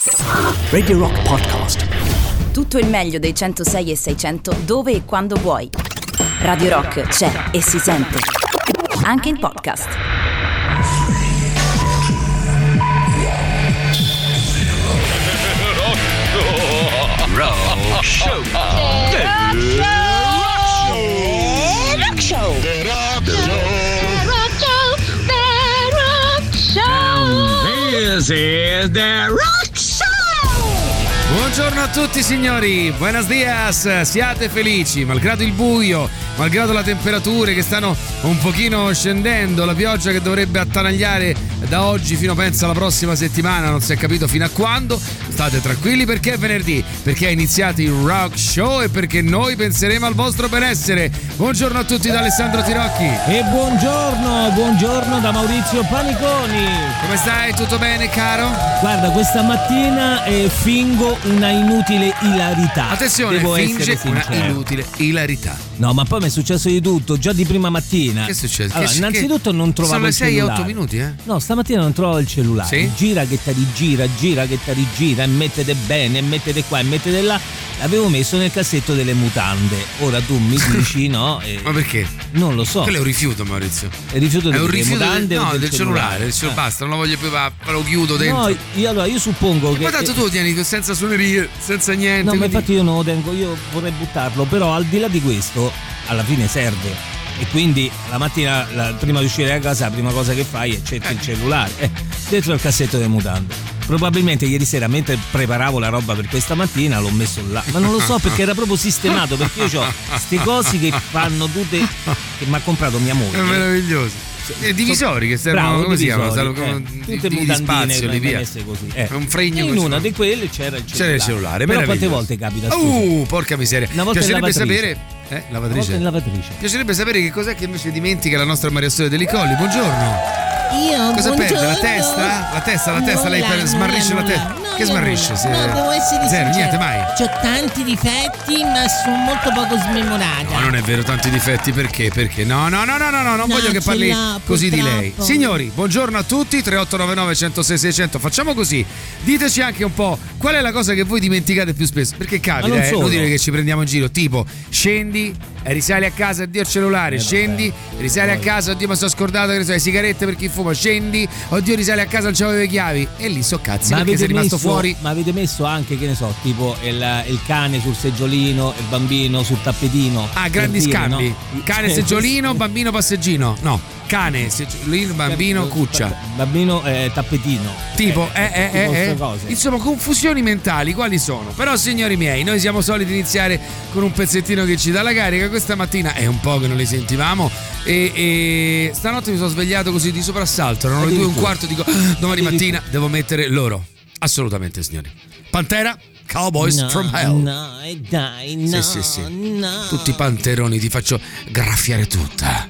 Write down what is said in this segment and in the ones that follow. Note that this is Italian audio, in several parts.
Radio Rock Podcast. Tutto il meglio dei 106 e 600 dove e quando vuoi. Radio Rock c'è e si sente anche in podcast. Rock Show. Rock Show. This is the Rock Show. Buongiorno a tutti signori, buenos dias, siate felici, malgrado il buio, malgrado le temperature che stanno un pochino scendendo, la pioggia che dovrebbe attanagliare da oggi fino penso alla prossima settimana, non si è capito fino a quando. State tranquilli perché è venerdì, perché è iniziato il Rock Show e perché noi penseremo al vostro benessere. Buongiorno a tutti da Alessandro Tirocchi. E buongiorno da Maurizio Paniconi. Come stai? Tutto bene caro? Guarda, questa mattina fingo una inutile ilarità. Attenzione, devo finge essere una sincero. inutile ilarità. No, ma poi mi è successo di tutto, già di prima mattina. Che è successo? Allora, innanzitutto non trovavo sono le il 6 e cellulare. 8 minuti, eh? No, stamattina non trovavo il cellulare. Sì? Gira che ti rigira, gira che ti rigira, e mettete bene, e mettete qua, e mettete là. L'avevo messo nel cassetto delle mutande. Ora tu mi dici no. Ma perché? Non lo so. Quello è un rifiuto, Maurizio. Il rifiuto È delle un rifiuto mutande o del cellulare. Basta, non lo voglio più, lo chiudo dentro. No, io suppongo che. Ma tanto tu lo tieni senza suonerie, senza niente. No, ma quindi... infatti io non lo tengo, io vorrei buttarlo, però al di là di questo, alla fine serve. E quindi la mattina, prima di uscire da casa, la prima cosa che fai è cerchi il cellulare dentro il cassetto delle mutande. Probabilmente ieri sera, mentre preparavo la roba per questa mattina, l'ho messo là. Ma non lo so perché era proprio sistemato, perché io ho queste cose che fanno tutte, che mi ha comprato mia moglie. È meraviglioso. Divisori che servono, bravo, come si chiamano? Tutte Di mutandine spazio, lì via. messe così. Un fregno E in così. una di quelle c'era il cellulare. C'era il cellulare, però quante meraviglioso. volte capita? Scusa? Porca miseria. Una volta Piacerebbe in lavatrice. sapere. Una volta in lavatrice. Piacerebbe sapere che cos'è che invece dimentica la nostra Maria Sole Deli Colli. Buongiorno. Io Cosa perde? La buongiorno. testa? La testa, lei smarrisce la testa. No, Che smarrisce? No, devo essere Zero, sincera. niente, mai. C'ho tanti difetti, ma sono molto poco smemorata. No, non è vero, tanti difetti, perché? No, non voglio che ce parli l'ho, così di lei. purtroppo. Signori, buongiorno a tutti, 3899 106 600. Facciamo così, diteci anche un po' qual è la cosa che voi dimenticate più spesso, perché Ma capita, non solo. inutile che ci prendiamo in giro, tipo scendi, risali a casa, addio il cellulare, scendi, risali a casa, oddio mi sono scordato che ne so, le sigarette per chi fuma, scendi, oddio risali a casa, non c'avevo le chiavi, e lì so cazzi, perché sei rimasto fuori. Ma avete messo anche, che ne so, tipo il cane sul seggiolino, il bambino sul tappetino. Ah, grandi per dire, scambi. no? Cane seggiolino, bambino passeggino. No, cane seggiolino, bambino cuccia. Bambino tappetino. Tipo, queste cose. Insomma, confusioni mentali, quali sono? Però, signori miei, noi siamo soliti iniziare con un pezzettino che ci dà la carica. Questa mattina è un po' che non li sentivamo. E stanotte mi sono svegliato così di soprassalto. Erano le 2:15, dico, domani mattina devo mettere loro. Assolutamente, signori. Pantera, Cowboys from Hell. No, dai, no. Sì. No. Tutti i panteroni, ti faccio graffiare tutta.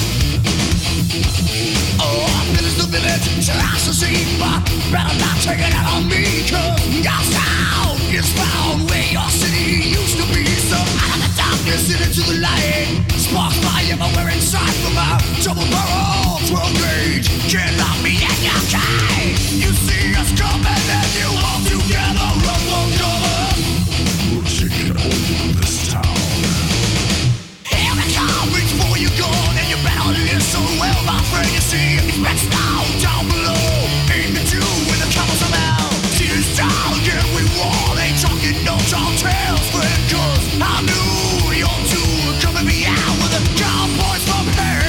Better not take it get on me, 'cause your sound is found where your city used to be. So out of the darkness and into the light, sparks fly everywhere inside from my double barrel 12 gauge. Can't lock me in your cage. You see us coming and you all together run for cover. We're taking over this town. Here we come, reach for your gun and your battle is so well, my friend. You see it's best now down below. Aim at you with the covers of hell. See this town again, we war. Ain't talking no tall tales, friend, 'cause I knew you're two coming me out with the cowboys from hell.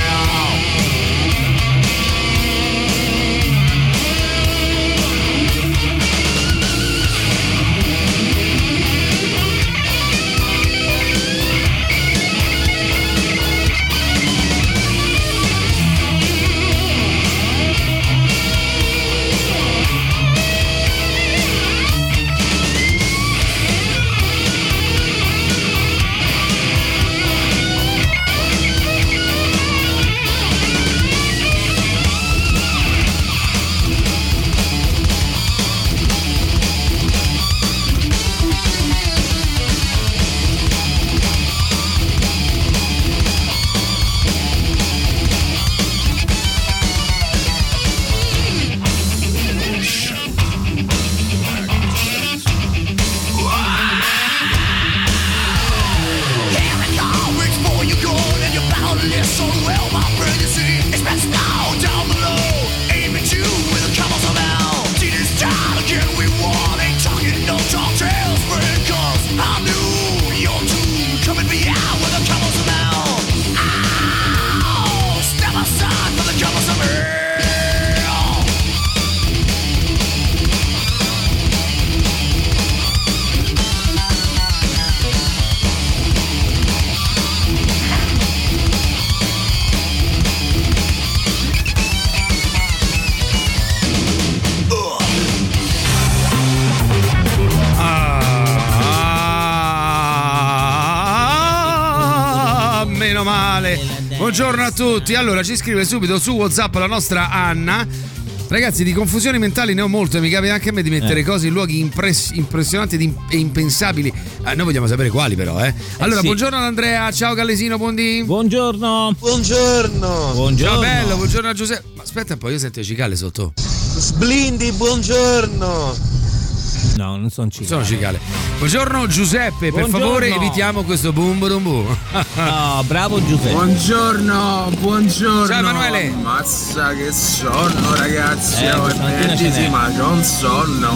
Buongiorno a tutti. Allora ci scrive subito su WhatsApp la nostra Anna. Ragazzi, di confusioni mentali ne ho molte, mi capita anche a me di mettere cose in luoghi impressionanti e impensabili. Noi vogliamo sapere quali però, Allora, sì. Buongiorno ad Andrea, ciao Gallesino, buondì. Buongiorno. Buongiorno. Ciao bello, buongiorno a Giuseppe. Ma aspetta un po', io sento le cicale sotto. Sblindi, buongiorno. No, non sono cicale. Sono cicale. Buongiorno Giuseppe, per favore evitiamo questo boom boom boom. No, bravo Giuseppe. Buongiorno. Ciao Emanuele. Mazza che sonno ragazzi, è venerdì, ma c'ho un sonno.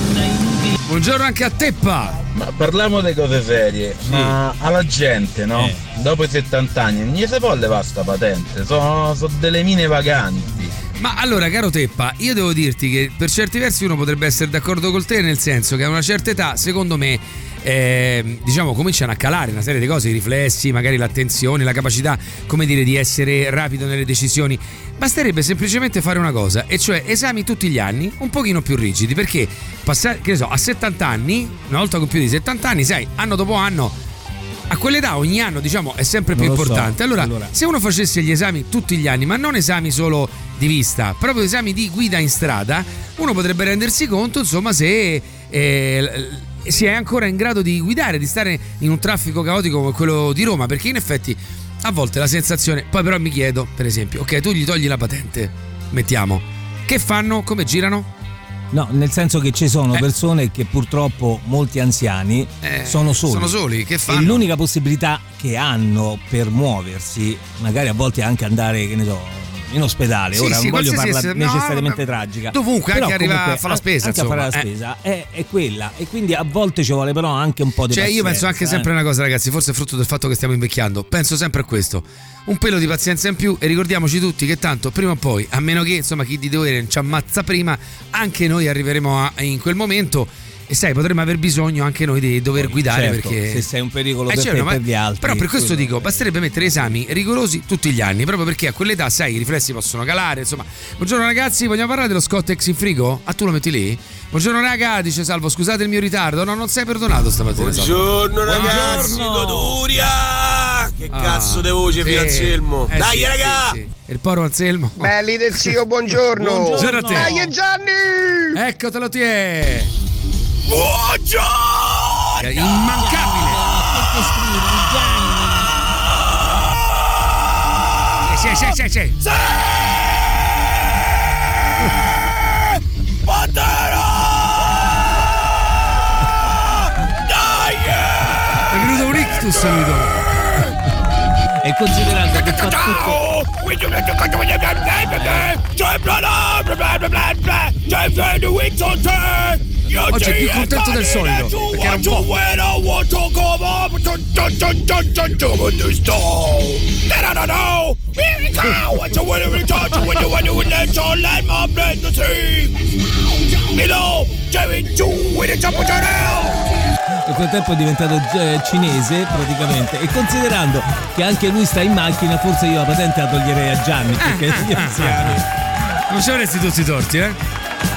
Buongiorno anche a Teppa. Ma parliamo di cose serie, sì. Ma alla gente, no? Dopo i 70 anni non gli si può levare sta patente, sono delle mine vaganti. Ma allora, caro Teppa, io devo dirti che per certi versi uno potrebbe essere d'accordo con te, nel senso che a una certa età, secondo me, diciamo, cominciano a calare una serie di cose, i riflessi, magari l'attenzione, la capacità, come dire, di essere rapido nelle decisioni. Basterebbe semplicemente fare una cosa, e cioè esami tutti gli anni un pochino più rigidi, perché passare, che ne so, a 70 anni, una volta con più di 70 anni, sai, anno dopo anno, a quell'età ogni anno, diciamo, è sempre più importante. Allora, se uno facesse gli esami tutti gli anni, ma non esami solo di vista, proprio esami di guida in strada, uno potrebbe rendersi conto, insomma, se si è ancora in grado di guidare, di stare in un traffico caotico come quello di Roma, perché in effetti a volte la sensazione, poi però mi chiedo, per esempio, ok, tu gli togli la patente, mettiamo, che fanno? Come girano? No, nel senso che ci sono persone che purtroppo, molti anziani, sono soli. Sono soli, che fanno? E l'unica possibilità che hanno per muoversi, magari a volte anche andare, che ne so, in ospedale, ora non voglio farla necessariamente tragica, dovunque, anche arriva a fare la spesa, anche insomma, a fare la spesa è quella, e quindi a volte ci vuole però anche un po' di pazienza. Io penso anche sempre una cosa, ragazzi, forse è frutto del fatto che stiamo invecchiando, penso sempre a questo, un pelo di pazienza in più, e ricordiamoci tutti che tanto prima o poi, a meno che insomma chi di dovere ci ammazza prima, anche noi arriveremo in quel momento. E sai, potremmo aver bisogno anche noi di dover guidare, certo, perché se sei un pericolo per te e per gli altri. Però per questo dico, basterebbe mettere esami rigorosi tutti gli anni, proprio perché a quell'età, sai, i riflessi possono calare, insomma. Buongiorno ragazzi, vogliamo parlare dello Scottex in frigo? Ah, tu lo metti lì? Buongiorno raga, dice Salvo, scusate il mio ritardo. No, non sei perdonato stamattina. Buongiorno ragazzi, Buongiorno. goduria! Che cazzo di voce, figlio Anselmo. Dai, sì, raga! sì. Il poro Anselmo. Belli del zio, buongiorno. Buongiorno a te. Dai, Gianni! Eccotelo ti è. Buongiorno! Immancabile. Perché scrivi Gianni? Sì. Pantera! Dai! È venuto un ictus lui dopo. E considerando che fa tutto. Oggi è più contento del solito perché era un po'. Nel frattempo è diventato cinese praticamente, e considerando che anche lui sta in macchina, forse io la patente la toglierei a Gianni, perché gli anziani. Non ci avresti tutti i torti, eh?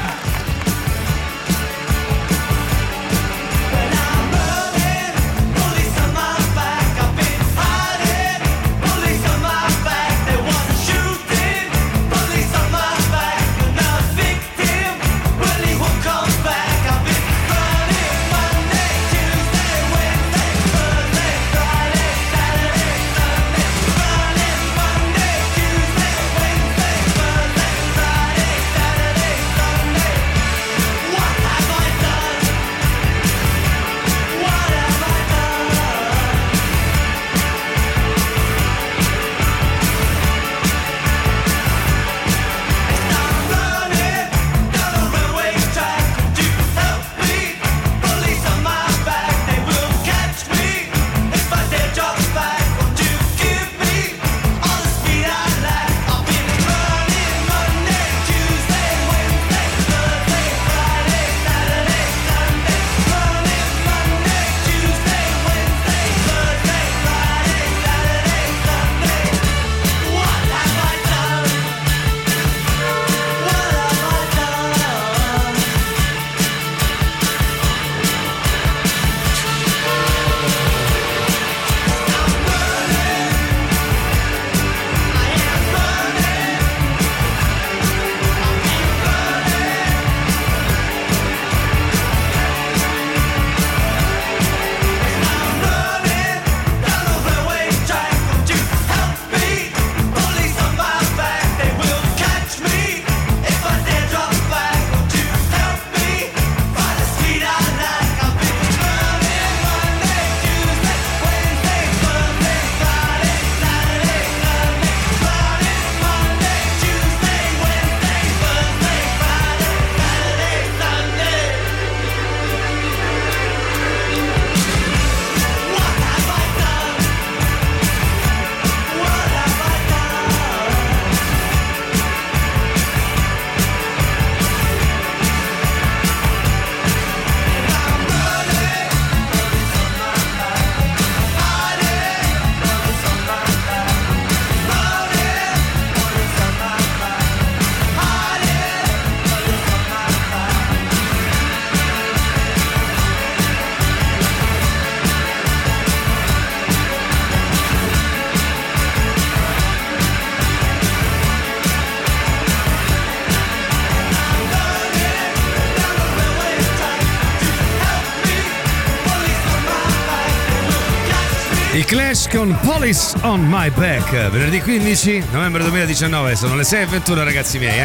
I Clash con Police on My Back, venerdì 15 novembre 2019, sono le 6:21 ragazzi miei,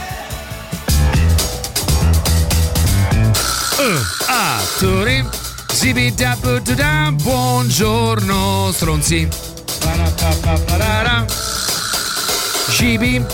a Turin, buongiorno stronzi. Cibi,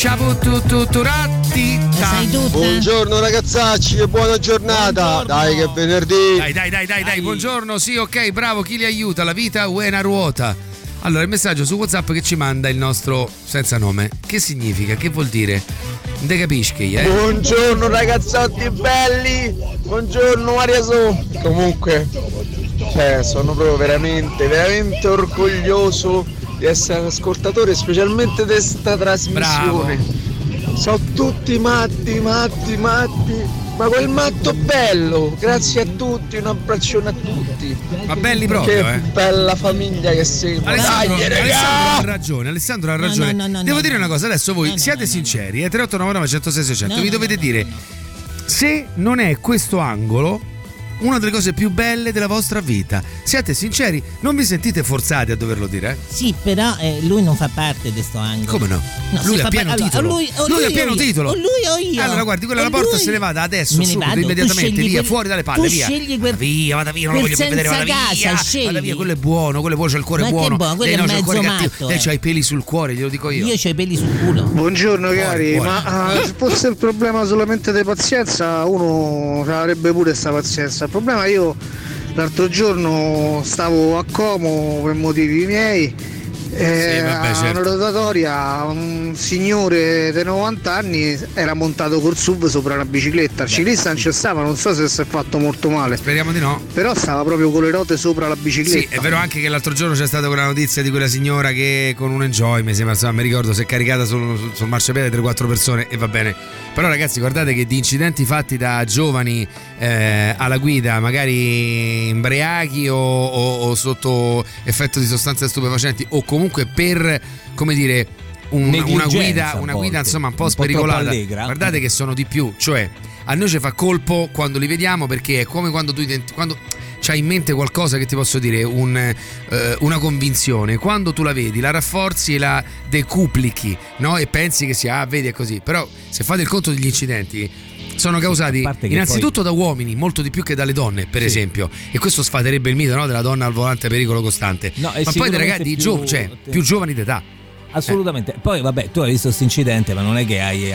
buongiorno ragazzacci e buona giornata. Buongiorno. Dai che è venerdì. Dai, buongiorno, sì, ok, bravo, chi li aiuta? La vita è una ruota. Allora, il messaggio su WhatsApp che ci manda il nostro senza nome, che significa? Che vuol dire? Non te capisci, Buongiorno ragazzotti belli. Buongiorno Maria Su. Comunque sono proprio veramente orgoglioso di essere ascoltatore, specialmente di questa trasmissione. Bravo. Sono tutti matti Ma quel matto bello, grazie a tutti, un abbraccione a tutti. Ma belli proprio, che bella famiglia che sembra. Alessandro ha ragione. Devo dire una cosa, adesso voi siate sinceri, 3899 106 600, vi dovete dire se non è questo angolo una delle cose più belle della vostra vita. Siate sinceri, non vi sentite forzati a doverlo dire? Sì, però lui non fa parte di sto angolo. Come no? Lui ha pieno titolo. Lui ha pieno titolo. O lui o io. Allora guardi, quella alla porta se ne vada adesso, subito, immediatamente, via, fuori dalle palle, via. Vada via, non lo voglio più vedere, vada via. Vada via, quello è buono, c'è il cuore buono. Quello è mezzo matto. Lei c'ha i peli sul cuore, glielo dico io. Io c'ho i peli sul culo. Buongiorno cari, ma se fosse il problema solamente di pazienza, uno avrebbe pure sta pazienza. Il problema io l'altro giorno stavo a Como per motivi miei certo. Una rotatoria, un signore di 90 anni era montato col SUV sopra una bicicletta, il ciclista non c'è stava, non so se si è fatto molto male, speriamo di no, però stava proprio con le rote sopra la bicicletta. Sì, è vero anche che l'altro giorno c'è stata quella notizia di quella signora che con un Enjoy, mi ricordo, si è caricata sul marciapiede 3-4 persone e va bene. Però ragazzi, guardate che di incidenti fatti da giovani alla guida, magari imbriachi o sotto effetto di sostanze stupefacenti, o comunque per, come dire, una guida insomma un po' spericolata, guardate che sono di più. Cioè a noi ci fa colpo quando li vediamo, perché è come quando quando c'hai in mente qualcosa, che ti posso dire, una convinzione, quando tu la vedi, la rafforzi e la decuplichi, no? E pensi che sia, vedi, è così. Però se fate il conto degli incidenti, sono causati innanzitutto da uomini, molto di più che dalle donne, per esempio, e questo sfaterebbe il mito, no? Della donna al volante, pericolo costante. No, ma poi dei ragazzi più giovani d'età. Assolutamente. Poi vabbè, tu hai visto questo incidente, ma non è che hai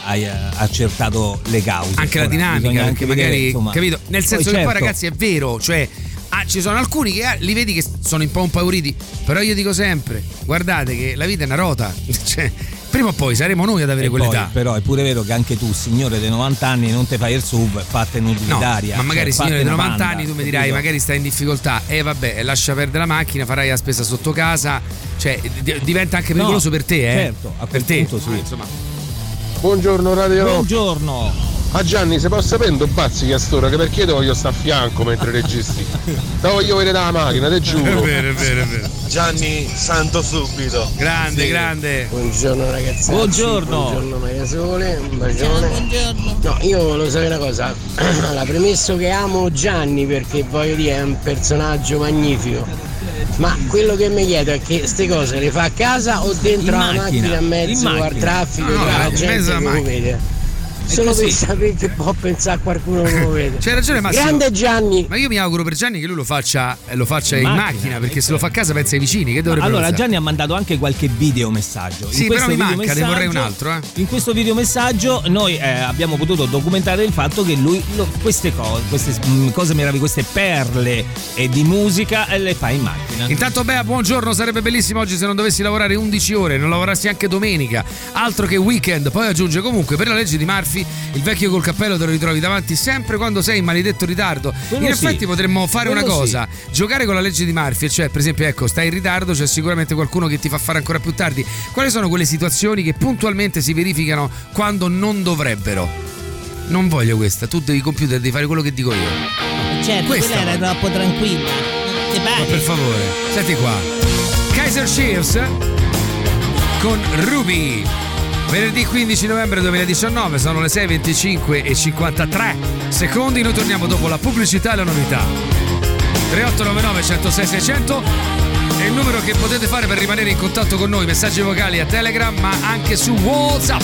accertato le cause. Anche la dinamica, perché magari, insomma, capito? Nel senso che poi ragazzi è vero, cioè ci sono alcuni che li vedi che sono un po' impauriti, però io dico sempre, guardate che la vita è una rota, cioè prima o poi saremo noi ad avere quell'età. Però è pure vero che anche tu, signore dei 90 anni, non te fai il SUV, fate un'utilitaria. No, ma magari signore dei 90 banda, anni tu mi dirai, magari stai in difficoltà, vabbè, lascia perdere la macchina, farai la spesa sotto casa, cioè diventa anche pericoloso per te, certo, per te, punto, sì. Insomma. Buongiorno Radio Rock. Buongiorno. A Gianni, se posso sapere un bazzi che a st'ora, che perché te voglio sta a fianco mentre registri? Te voglio vedere dalla macchina, te giuro. È vero. Gianni, santo subito. Grande. Buongiorno ragazzi. Buongiorno Maiasole, un bacione. Buongiorno. No, io volevo sapere una cosa. La premesso che amo Gianni perché voglio dire è un personaggio magnifico. Ma quello che mi chiedo è che queste cose le fa a casa o dentro la macchina in mezzo al traffico, tra la gente che lo vede? Solo per sapere che può pensare a qualcuno che lo vede. C'hai ragione Massimo. Grande Gianni. Ma io mi auguro per Gianni che lui lo faccia in macchina, perché se lo fa a casa pensa ai vicini, che dovrebbe allora pensare? Gianni ha mandato anche qualche video messaggio. Sì, però mi manca, ne vorrei un altro. In questo video messaggio noi abbiamo potuto documentare il fatto che lui queste cose meravigliose, queste perle di musica le fa in macchina. Intanto Bea, buongiorno, sarebbe bellissimo oggi se non dovessi lavorare 11 ore, non lavorassi anche domenica, altro che weekend. Poi aggiunge comunque, per la legge di Murphy il vecchio col cappello te lo ritrovi davanti sempre quando sei in maledetto ritardo. In effetti potremmo fare una cosa, giocare con la legge di Murphy, cioè per esempio, ecco, stai in ritardo, c'è sicuramente qualcuno che ti fa fare ancora più tardi. Quali sono quelle situazioni che puntualmente si verificano quando non dovrebbero? Non voglio questa, tu devi computer, devi fare quello che dico io. Certo, quella era troppo tranquilla. Ma per favore, senti qua, Kaiser Chiefs con Ruby. Venerdì 15 novembre 2019, sono le 6:25 e 53 secondi. Noi torniamo dopo la pubblicità e la novità. 3899 106 600 è il numero che potete fare per rimanere in contatto con noi. Messaggi vocali a Telegram, ma anche su WhatsApp.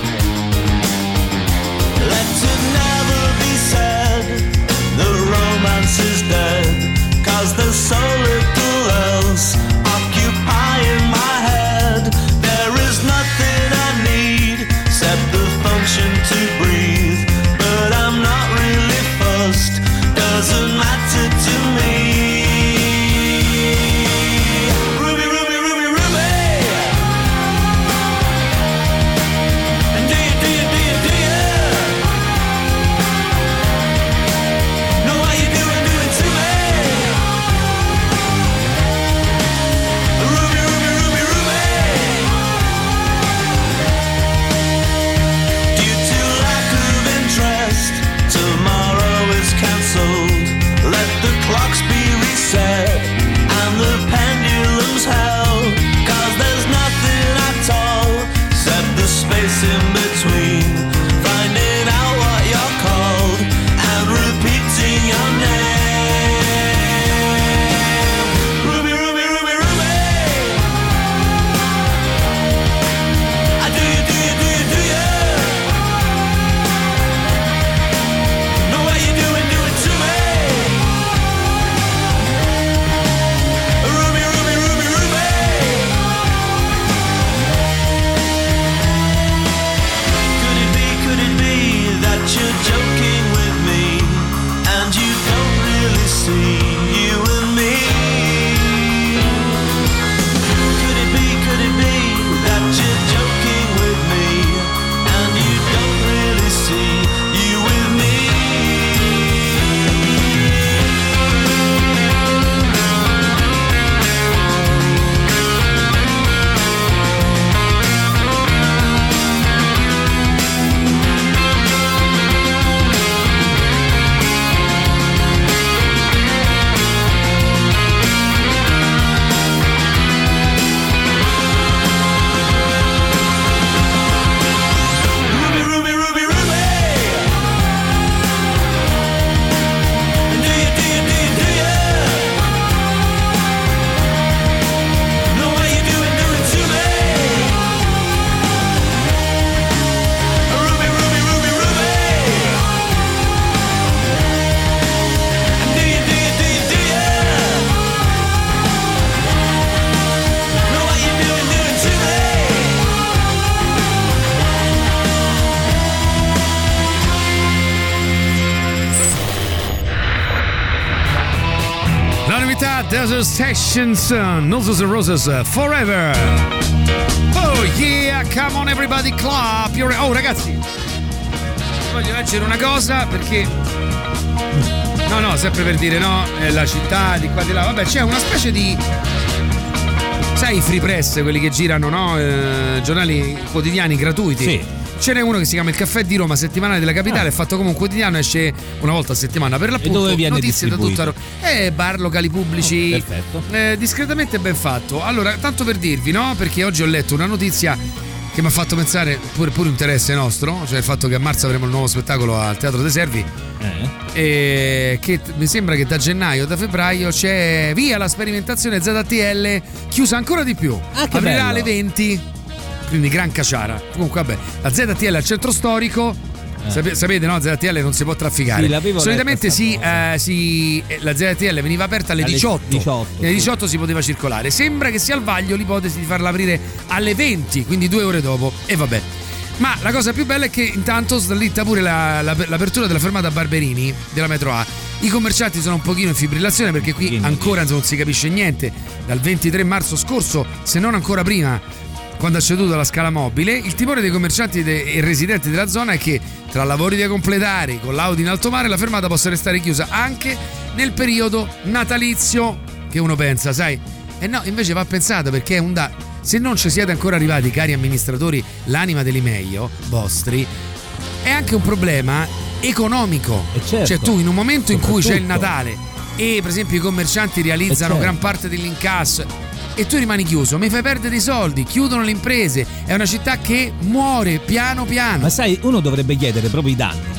Let it never be said the romance is dead, 'cause there's so little else occupying my head. There is nothing I need except the function to breathe, but I'm not really fussed, doesn't matter to me. Ruby, Ruby, Ruby, Ruby. And do you Rita, Desert Sessions, Noses and Roses, Forever. Oh yeah, come on everybody, clap your... Oh ragazzi, voglio leggere una cosa perché... No, sempre per dire no, è la città di qua di là. Vabbè, c'è una specie di... Sai i free press, quelli che girano, no? Giornali quotidiani gratuiti. Sì. Ce n'è uno che si chiama Il Caffè di Roma, settimanale della capitale, è fatto come un quotidiano, esce una volta a settimana per l'appunto. E dove viene notizie da tutta bar, locali pubblici. Perfetto. Discretamente ben fatto. Allora, tanto per dirvi, no? Perché oggi ho letto una notizia che mi ha fatto pensare pure interesse nostro, cioè il fatto che a marzo avremo il nuovo spettacolo al Teatro dei Servi. E che mi sembra che da gennaio, da febbraio c'è via la sperimentazione ZTL chiusa ancora di più. Aprirà bello. alle 20. Quindi gran caciara. Comunque vabbè, la ZTL al centro storico, sapete no? ZTL non si può trafficare. Sì, solitamente la ZTL veniva aperta alle 18. Alle 18 si poteva circolare. Sembra che sia al vaglio l'ipotesi di farla aprire alle 20, quindi 2 ore dopo. E vabbè. Ma la cosa più bella è che intanto slitta pure l'apertura della fermata Barberini della metro A. I commercianti sono un pochino in fibrillazione perché qui ancora non si capisce niente. Dal 23 marzo scorso, se non ancora prima, quando ha ceduto la scala mobile, il timore dei commercianti e residenti della zona è che tra lavori da completare con l'Audi in alto mare la fermata possa restare chiusa anche nel periodo natalizio, che uno pensa, sai? E no, invece va pensato perché è un se non ci siete ancora arrivati, cari amministratori, l'anima dell'Imeio vostri, è anche un problema economico. Certo. Cioè tu in un momento in cui c'è il Natale e per esempio i commercianti realizzano gran parte dell'incasso e tu rimani chiuso, mi fai perdere i soldi, chiudono le imprese, è una città che muore piano piano. Ma sai, uno dovrebbe chiedere proprio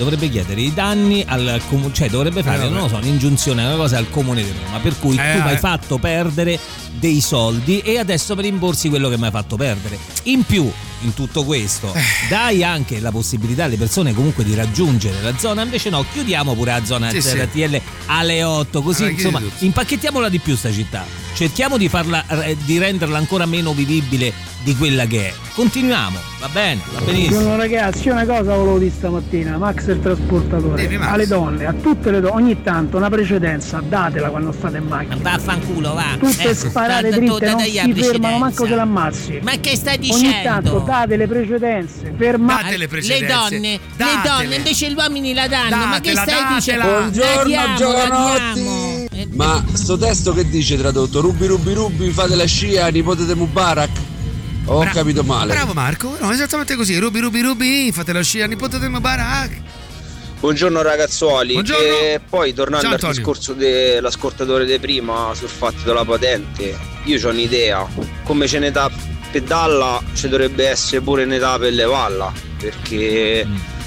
i danni al comune, cioè dovrebbe fare, non lo so, un'ingiunzione, una cosa al comune di Roma, per cui tu mi hai fatto perdere dei soldi e adesso mi rimborsi quello che mi hai fatto perdere. In più, in tutto questo, dai anche la possibilità alle persone comunque di raggiungere la zona, invece no, chiudiamo pure la zona ZTL alle 8, così insomma impacchettiamola di più sta città. Cerchiamo di di renderla ancora meno vivibile di quella che è. Continuiamo, va bene, va benissimo. Buongiorno ragazzi, una cosa volevo dire stamattina, Max il trasportatore, alle donne, a tutte le donne, ogni tanto una precedenza, datela quando state in macchina. Vaffanculo, va. Tutte sparate dritte, non si fermano manco se l'ammazzi. Ma che stai dicendo? Ogni tanto date le precedenze, fermate. Date le precedenze. Le donne invece gli uomini la danno. Ma che stai dicendo? Buongiorno giovanotti. Ma sto testo che dice tradotto? Rubi, fate la scia, nipote di Mubarak? Ho capito male. Bravo Marco, no, esattamente così. Rubi, fate la scia, nipote di Mubarak. Buongiorno ragazzuoli. Buongiorno. E poi tornando al discorso dell'ascoltatore di prima sul fatto della patente, io ho un'idea, come c'è un'età per dalla ci dovrebbe essere pure un'età per levalla, perché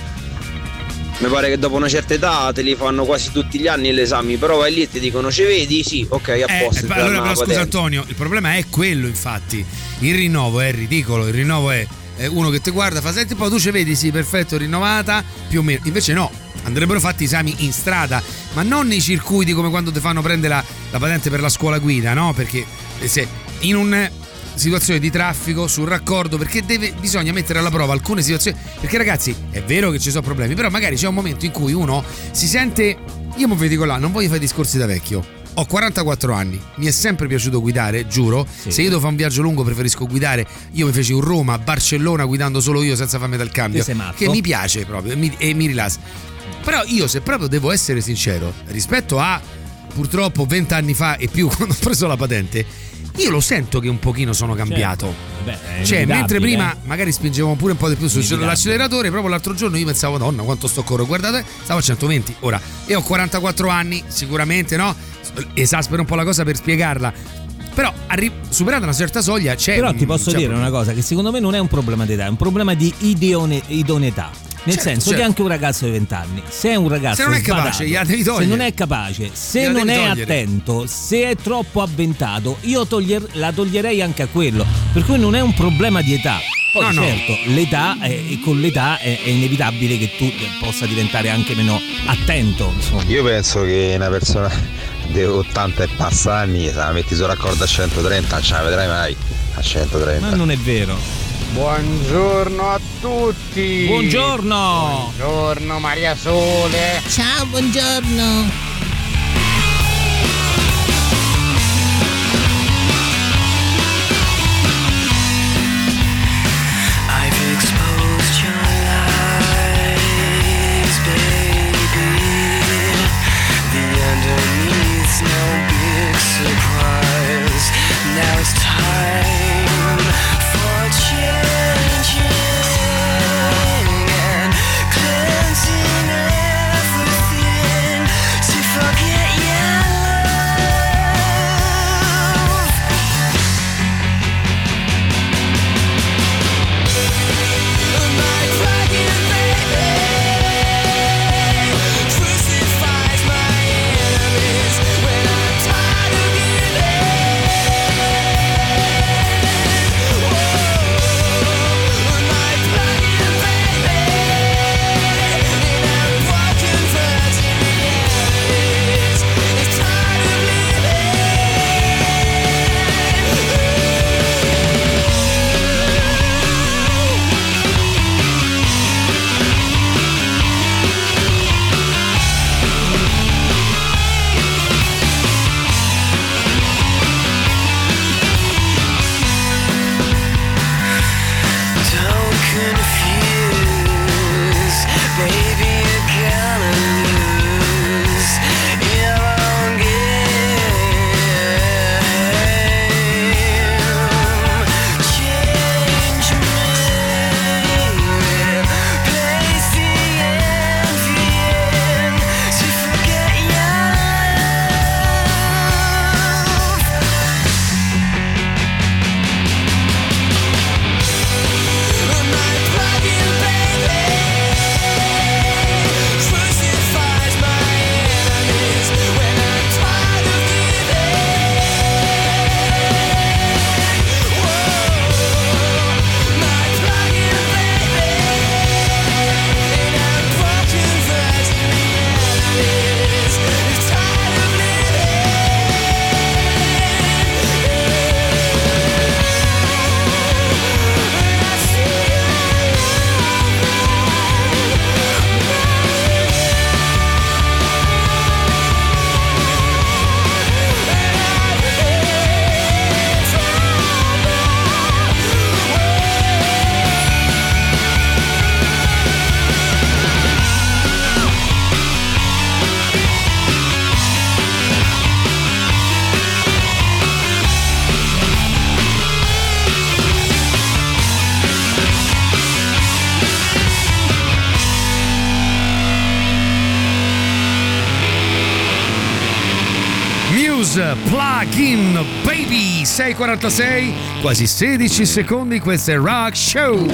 mi pare che dopo una certa età te li fanno quasi tutti gli anni gli esami, però vai lì e ti dicono ci vedi? Sì, ok, a posto. Allora però scusa Antonio, il problema è quello, infatti il rinnovo è ridicolo, il rinnovo è uno che ti guarda, fa senti poi tu ci vedi, sì perfetto, rinnovata più o meno, invece no, andrebbero fatti esami in strada, ma non nei circuiti come quando ti fanno prendere la patente per la scuola guida, no? Perché se in un situazione di traffico sul raccordo, perché bisogna mettere alla prova alcune situazioni, perché ragazzi è vero che ci sono problemi, però magari c'è un momento in cui uno si sente, io mi vedi con là, non voglio fare discorsi da vecchio, ho 44 anni, mi è sempre piaciuto guidare, giuro, se io devo fare un viaggio lungo preferisco guidare, io mi feci un Roma-Barcellona guidando solo io senza farmi dal cambio, che mi piace proprio e mi rilassa, però io se proprio devo essere sincero, rispetto a purtroppo 20 anni fa e più quando ho preso la patente, io lo sento che un pochino sono cambiato. Cioè, mentre prima magari spingevo pure un po' di più sull'acceleratore, proprio l'altro giorno io pensavo, Madonna, quanto sto correndo, guardate, stavo a 120 ora e ho 44 anni, sicuramente, no? Esaspero un po' la cosa per spiegarla. Però superata una certa soglia c'è. Però ti posso dire una cosa, che secondo me non è un problema di età, è un problema di idoneità. Nel senso che anche un ragazzo di 20 anni, se è un ragazzo se non è capace, gliela devi togliere. Se non è capace, se non è attento, se è troppo avventato, io la toglierei anche a quello. Per cui non è un problema di età. Poi certo, l'età con l'età è inevitabile che tu possa diventare anche meno attento. Insomma. Io penso che una persona di 80 e passa anni, se la metti sul raccordo a 130, non ce la vedrai mai a 130. Ma non è vero. Buongiorno a tutti. Buongiorno. Buongiorno Maria Sole. Ciao, buongiorno. Muse, Plug In Baby, 6:46, quasi 16 secondi, questo è Rock Show.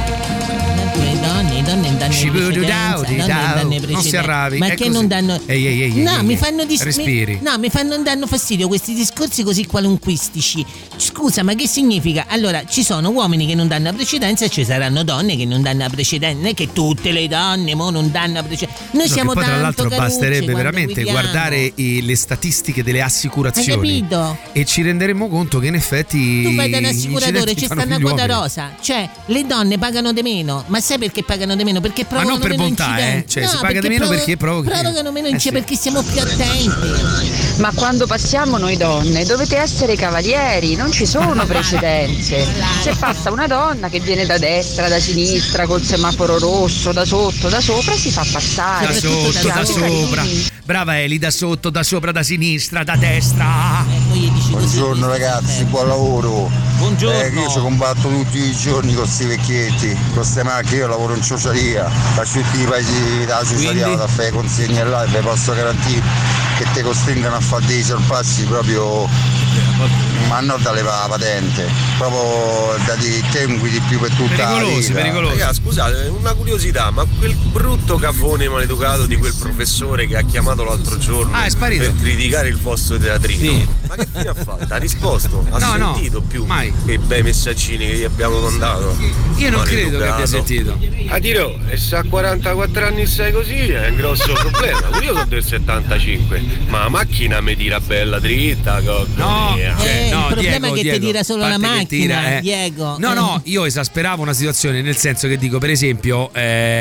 Non si arravi, ma che non danno. Ehi, mi fanno respiri. mi danno fastidio questi discorsi così qualunquistici. Scusa, ma che significa? Allora, ci sono uomini che non danno la precedenza e ci saranno donne che non danno la precedenza. Non è che tutte le donne non danno la precedenza. Noi siamo poi, tanto tra l'altro, basterebbe veramente guidiamo. guardare le statistiche delle assicurazioni. Hai capito? E ci renderemo conto che in effetti tu vai da un assicuratore, ci sta una quota rosa, cioè le donne pagano di meno, ma sai perché pagano di meno? Perché provocano ma non per meno bontà, incidenti. cioè si paga di meno perché provocano meno incidenti, perché siamo più attenti. Ma quando passiamo noi donne dovete essere cavalieri, non ci sono precedenze. Se passa una donna che viene da destra, da sinistra, col semaforo rosso, da sotto, da sopra, si fa passare. Da sotto, da sopra. Brava Eli, da sotto, da sopra, da sinistra, da destra. Buongiorno ragazzi, buon lavoro. Buongiorno. Che io ci combatto tutti i giorni con questi vecchietti, con queste macchine. Io lavoro in ciociaria, faccio tutti i paesi della ciociaria, da fare consegne là e vi posso garantire che ti costringono a fare dei sorpassi proprio, ma non dalle patente, proprio da dei tempi di più per tutta la vita. Pericolosi. Ragazzi, scusate, una curiosità, ma quel brutto cafone maleducato di quel professore che ha chiamato l'altro giorno per criticare il vostro teatrino, sì. Ma che fine ha fatto? Ha risposto? Ha sentito più mai che bei messaggini che gli abbiamo mandato? Io non credo che abbia sentito. A dirò, e se a 44 anni sei così è un grosso problema. Io sono del 75, ma la macchina mi tira bella dritta, no, il problema è che ti tira solo la macchina, Diego. No, io esasperavo una situazione, nel senso che dico, per esempio,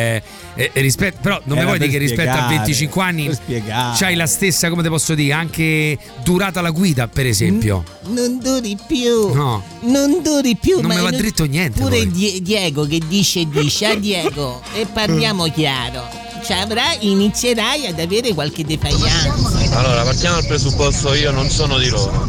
però non mi vuoi dire che rispetto a 25 anni c'hai la stessa, come te posso dire, anche durata la guida, per esempio. Non duri più. No. Non duri più. Non mi va dritto niente. Pure Diego che dice a Diego, e parliamo chiaro. Inizierai ad avere qualche defaglianza. Allora, partiamo dal presupposto, io non sono di Roma.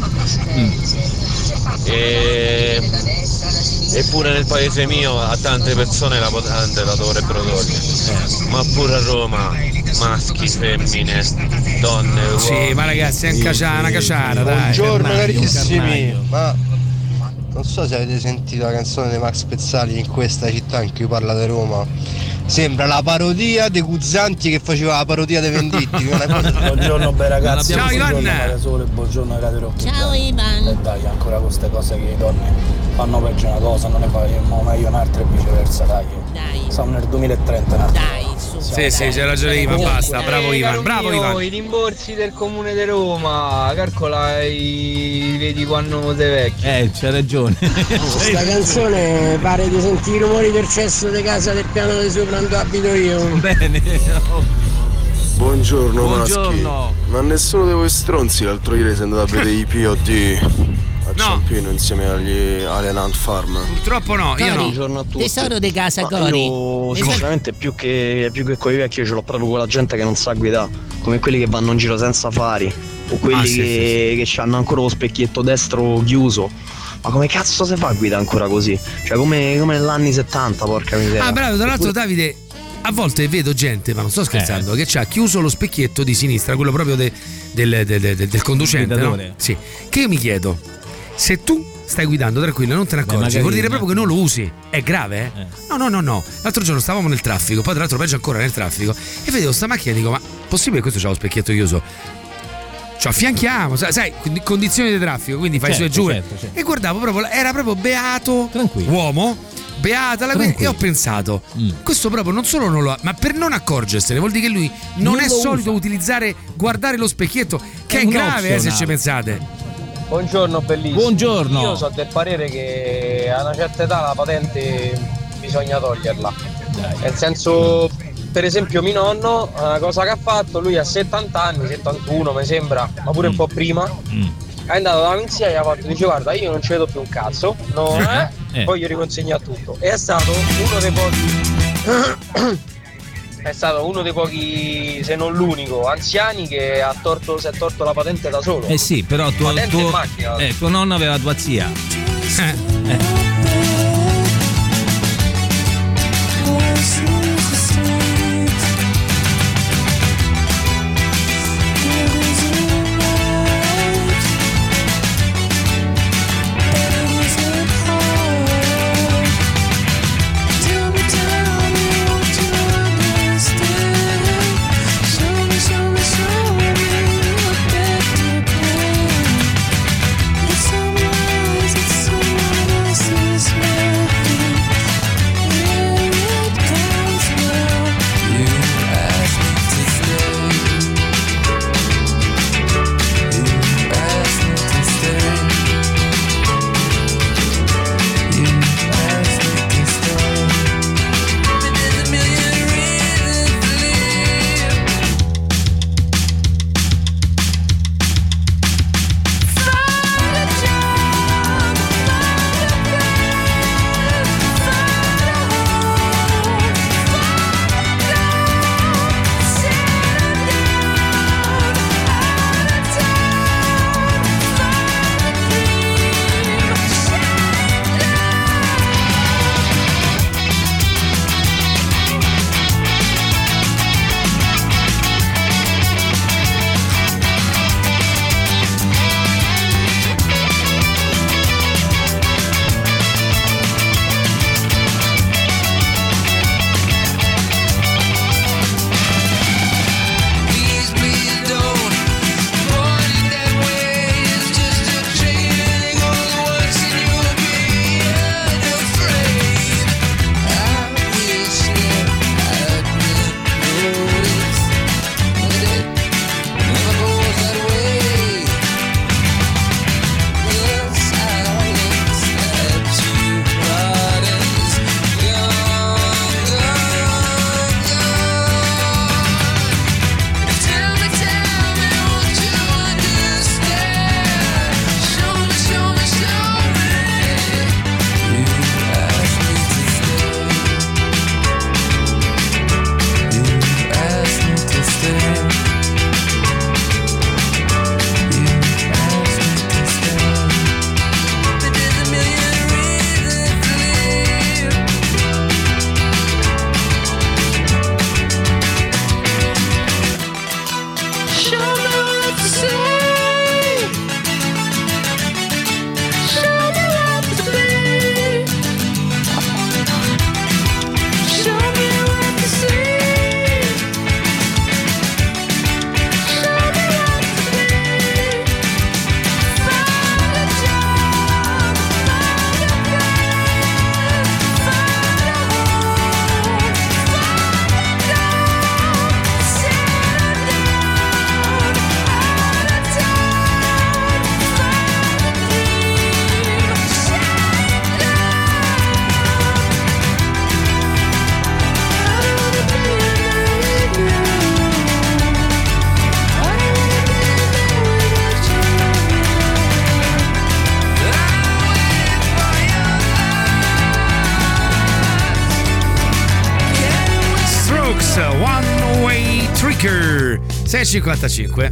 Eppure nel paese mio a tante persone la patente la dovrebbero togliere. Ma pure a Roma, maschi, femmine, donne, uomini. Sì, ma ragazzi, è una caciara, dai. Buongiorno carissimi. Ma non so se avete sentito la canzone di Max Pezzali, In questa città, in cui parla di Roma. Sembra la parodia dei Guzzanti che faceva la parodia dei Venditti. Buongiorno bei ragazzi. Ciao Ivan. Buongiorno ai Radio Rock. Ciao Ivan. E dai, ancora queste cose che le donne fanno peggio una cosa, non ne faremo meglio un'altra e viceversa, dai. Siamo nel 2030 Dai, sì, c'è ragione Ivan, basta, bravo Ivan, bravo Ivan. I rimborsi del comune di Roma, calcola vedi quando sei vecchio. C'ha ragione. Questa canzone pare di sentire i rumori del cesso di casa del piano di sopra dove abito io. Bene. Buongiorno maschi. Ma nessuno di voi stronzi l'altro ieri si è andato a vedere i POD a Ciampino insieme agli Alien Ant Farm? Purtroppo no, io no. Buongiorno a tutti. Tesoro di casa, Cori. Io sinceramente più che con i vecchi ce l'ho proprio con la gente che non sa guidare, come quelli che vanno in giro senza fari o quelli che hanno ancora lo specchietto destro chiuso. Ma come cazzo si fa a guidare ancora così? Cioè come negli anni 70, porca miseria. Ah bravo, tra l'altro Davide, a volte vedo gente, ma non sto scherzando, che c'ha chiuso lo specchietto di sinistra, quello proprio del conducente, no? Sì. Che io mi chiedo, se tu stai guidando tranquillo e non te ne accorgi, vuol dire proprio che non lo usi. È grave, eh? No. L'altro giorno stavamo nel traffico, poi tra l'altro peggio ancora nel traffico, e vedevo sta macchina e dico, ma possibile che questo c'ha lo specchietto chiuso? Ci affianchiamo, sai, condizioni di traffico, quindi fai su e giù. Certo. E guardavo proprio, era proprio beato, tranquillo, uomo, beata la guida, e ho pensato, questo proprio non solo non lo ha, ma per non accorgersene vuol dire che lui non è solito utilizzare, guardare lo specchietto, che è grave, se ci pensate. Buongiorno bellissimo. Buongiorno. Io sono del parere che a una certa età la patente bisogna toglierla. Nel senso, per esempio mio nonno, una cosa che ha fatto, lui ha 70 anni, 71 mi sembra, ma pure un po' prima, è andato da Vinzia e ha fatto, dice guarda io non ci vedo più un cazzo, voglio riconsegnare tutto. E è stato uno dei pochi è stato uno dei pochi, se non l'unico, anziani che si è torto la patente da solo. Sì, però tuo nonno aveva tua zia. Fever, 6:55.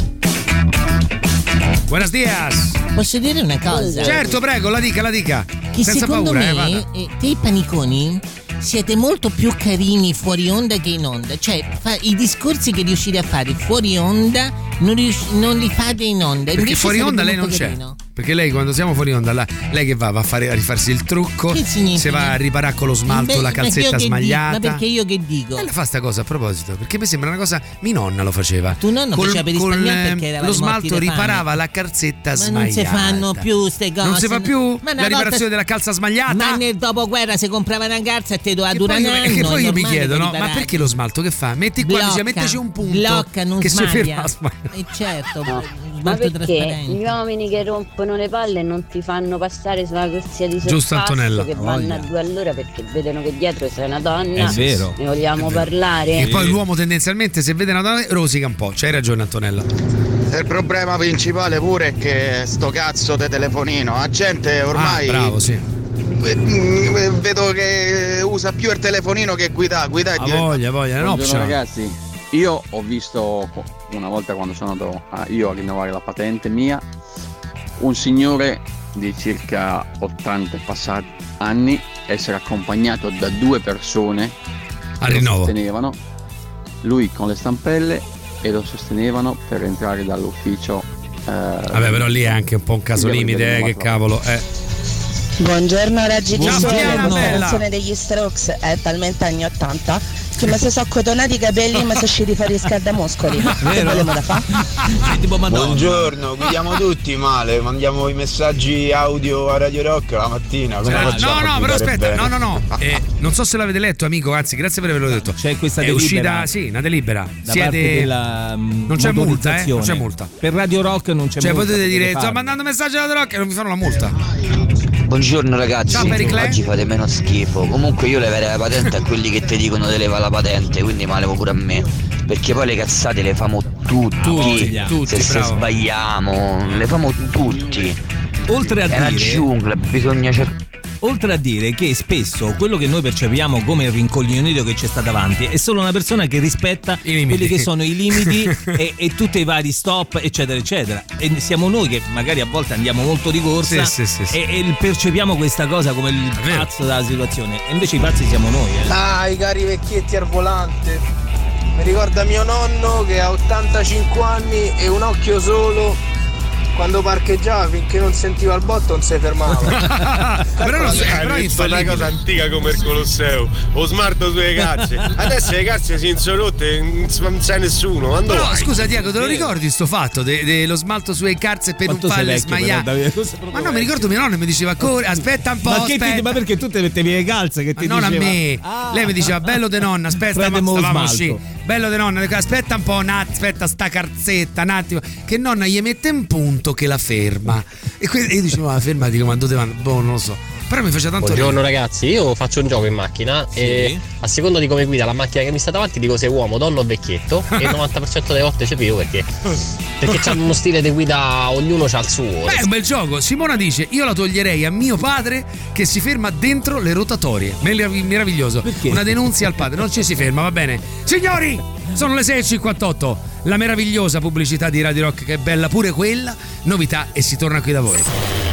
Buenos dias. Posso dire una cosa? Certo, prego, la dica. Che senza secondo paura, me te paniconi siete molto più carini fuori onda che in onda. Cioè, i discorsi che riuscite a fare fuori onda non li fate in onda. Perché invece fuori onda lei non carino. c'è. Perché lei quando siamo fuori onda, lei che va a rifarsi il trucco, se va a riparare con lo smalto la calzetta smagliata. Ma perché io che dico? Lei fa sta cosa a proposito, perché mi sembra una cosa, mia nonna lo faceva. Tu nonno faceva per risparmiare perché era lo smalto riparava la calzetta smagliata. Ma non si fanno più ste cose. Non si fa più la riparazione della calza smagliata? Ma nel dopoguerra si comprava una calza e te doveva durare un anno. Che poi io mi chiedo, no? Ma perché lo smalto che fa? Metti qua, metteci un punto blocca, non che smaglia. si ferma a smagliare. Certo. Ma perché gli uomini che rompono le palle non ti fanno passare sulla corsia di Giusto, Antonella. che vanno a 2 all'ora perché vedono che dietro sei una donna. È vero. Ne vogliamo parlare. E poi l'uomo tendenzialmente se vede una donna rosica un po'. C'hai ragione, Antonella. Il problema principale pure è che sto cazzo di telefonino, la gente ormai bravo, sì. Vedo che usa più il telefonino che guida. Voglia, Buongiorno ragazzi, io ho visto una volta quando sono andato io a rinnovare la patente mia, un signore di circa 80 passati anni essere accompagnato da 2 persone a che rinnovo. lo sostenevano, lui con le stampelle e lo sostenevano per entrare dall'ufficio. Vabbè, però lì è anche un po' un caso limite, che cavolo. Buongiorno raggi di sole, la bella. canzone degli Strokes è talmente anni 80 che mi si sono cotonati i capelli e mi sono usciti a fare riscaldamuscoli. Che volevo da fare? Buongiorno, guidiamo tutti male, mandiamo i messaggi audio a Radio Rock la mattina. Come facciamo no, a però guidare aspetta, bene? no. Non so se l'avete letto, amico, anzi, grazie per averlo detto. C'è questa è delibera. Uscita, sì, una delibera. Da parte della non c'è multa, non c'è multa. Per Radio Rock non c'è multa. Cioè potete dire, sto mandando messaggi a Radio Rock e non vi fanno la multa. Buongiorno ragazzi, ciao, oggi fate meno schifo. Comunque io leverei la patente a quelli che ti dicono di levare la patente, quindi me la levo pure a me. Perché poi le cazzate le famo tutti se sbagliamo, le famo tutti. Oltre a è una giungla, bisogna cercare. Oltre a dire che spesso quello che noi percepiamo come il rincoglionito che c'è sta davanti è solo una persona che rispetta quelli che sono i limiti e tutti i vari stop eccetera eccetera, e siamo noi che magari a volte andiamo molto di corsa e percepiamo questa cosa come il pazzo della situazione, e invece i pazzi siamo noi. I cari vecchietti al volante, mi ricorda mio nonno che ha 85 anni e un occhio solo. Quando parcheggiava finché non sentiva il botto non si fermava. Però hai visto una cosa antica come il Colosseo, lo smarto sulle calze. Adesso le calze si sono rotte, non c'è nessuno. Però scusa Diego, te lo ricordi sto fatto dello smalto sulle calze per non farle smagliare? Ma no, mi ricordo mio nonno mi diceva aspetta un po'. Ma perché tu te mettevi le calze che ti non diceva? A me. Lei mi diceva bello de nonna, aspetta, stavamo sì. Bello de nonna, aspetta un po', aspetta sta calzetta un attimo, che nonna gli mette un punto che la ferma, e io dicevo la ferma, dico ma dove vanno? Boh, non lo so, però mi faceva tanto Buongiorno ragazzi, io faccio un gioco in macchina e a seconda di come guida la macchina che mi sta davanti dico se è uomo, donna o vecchietto e il 90% delle volte c'è più perché hanno uno stile di guida, ognuno c'ha il suo. Beh, è un bel gioco. Simona dice io la toglierei a mio padre che si ferma dentro le rotatorie. Meraviglioso. Perché? Una denunzia al padre, non ci si ferma, va bene. Signori, sono le 6:58. La meravigliosa pubblicità di Radio Rock, che è bella pure quella. Novità e si torna qui da voi.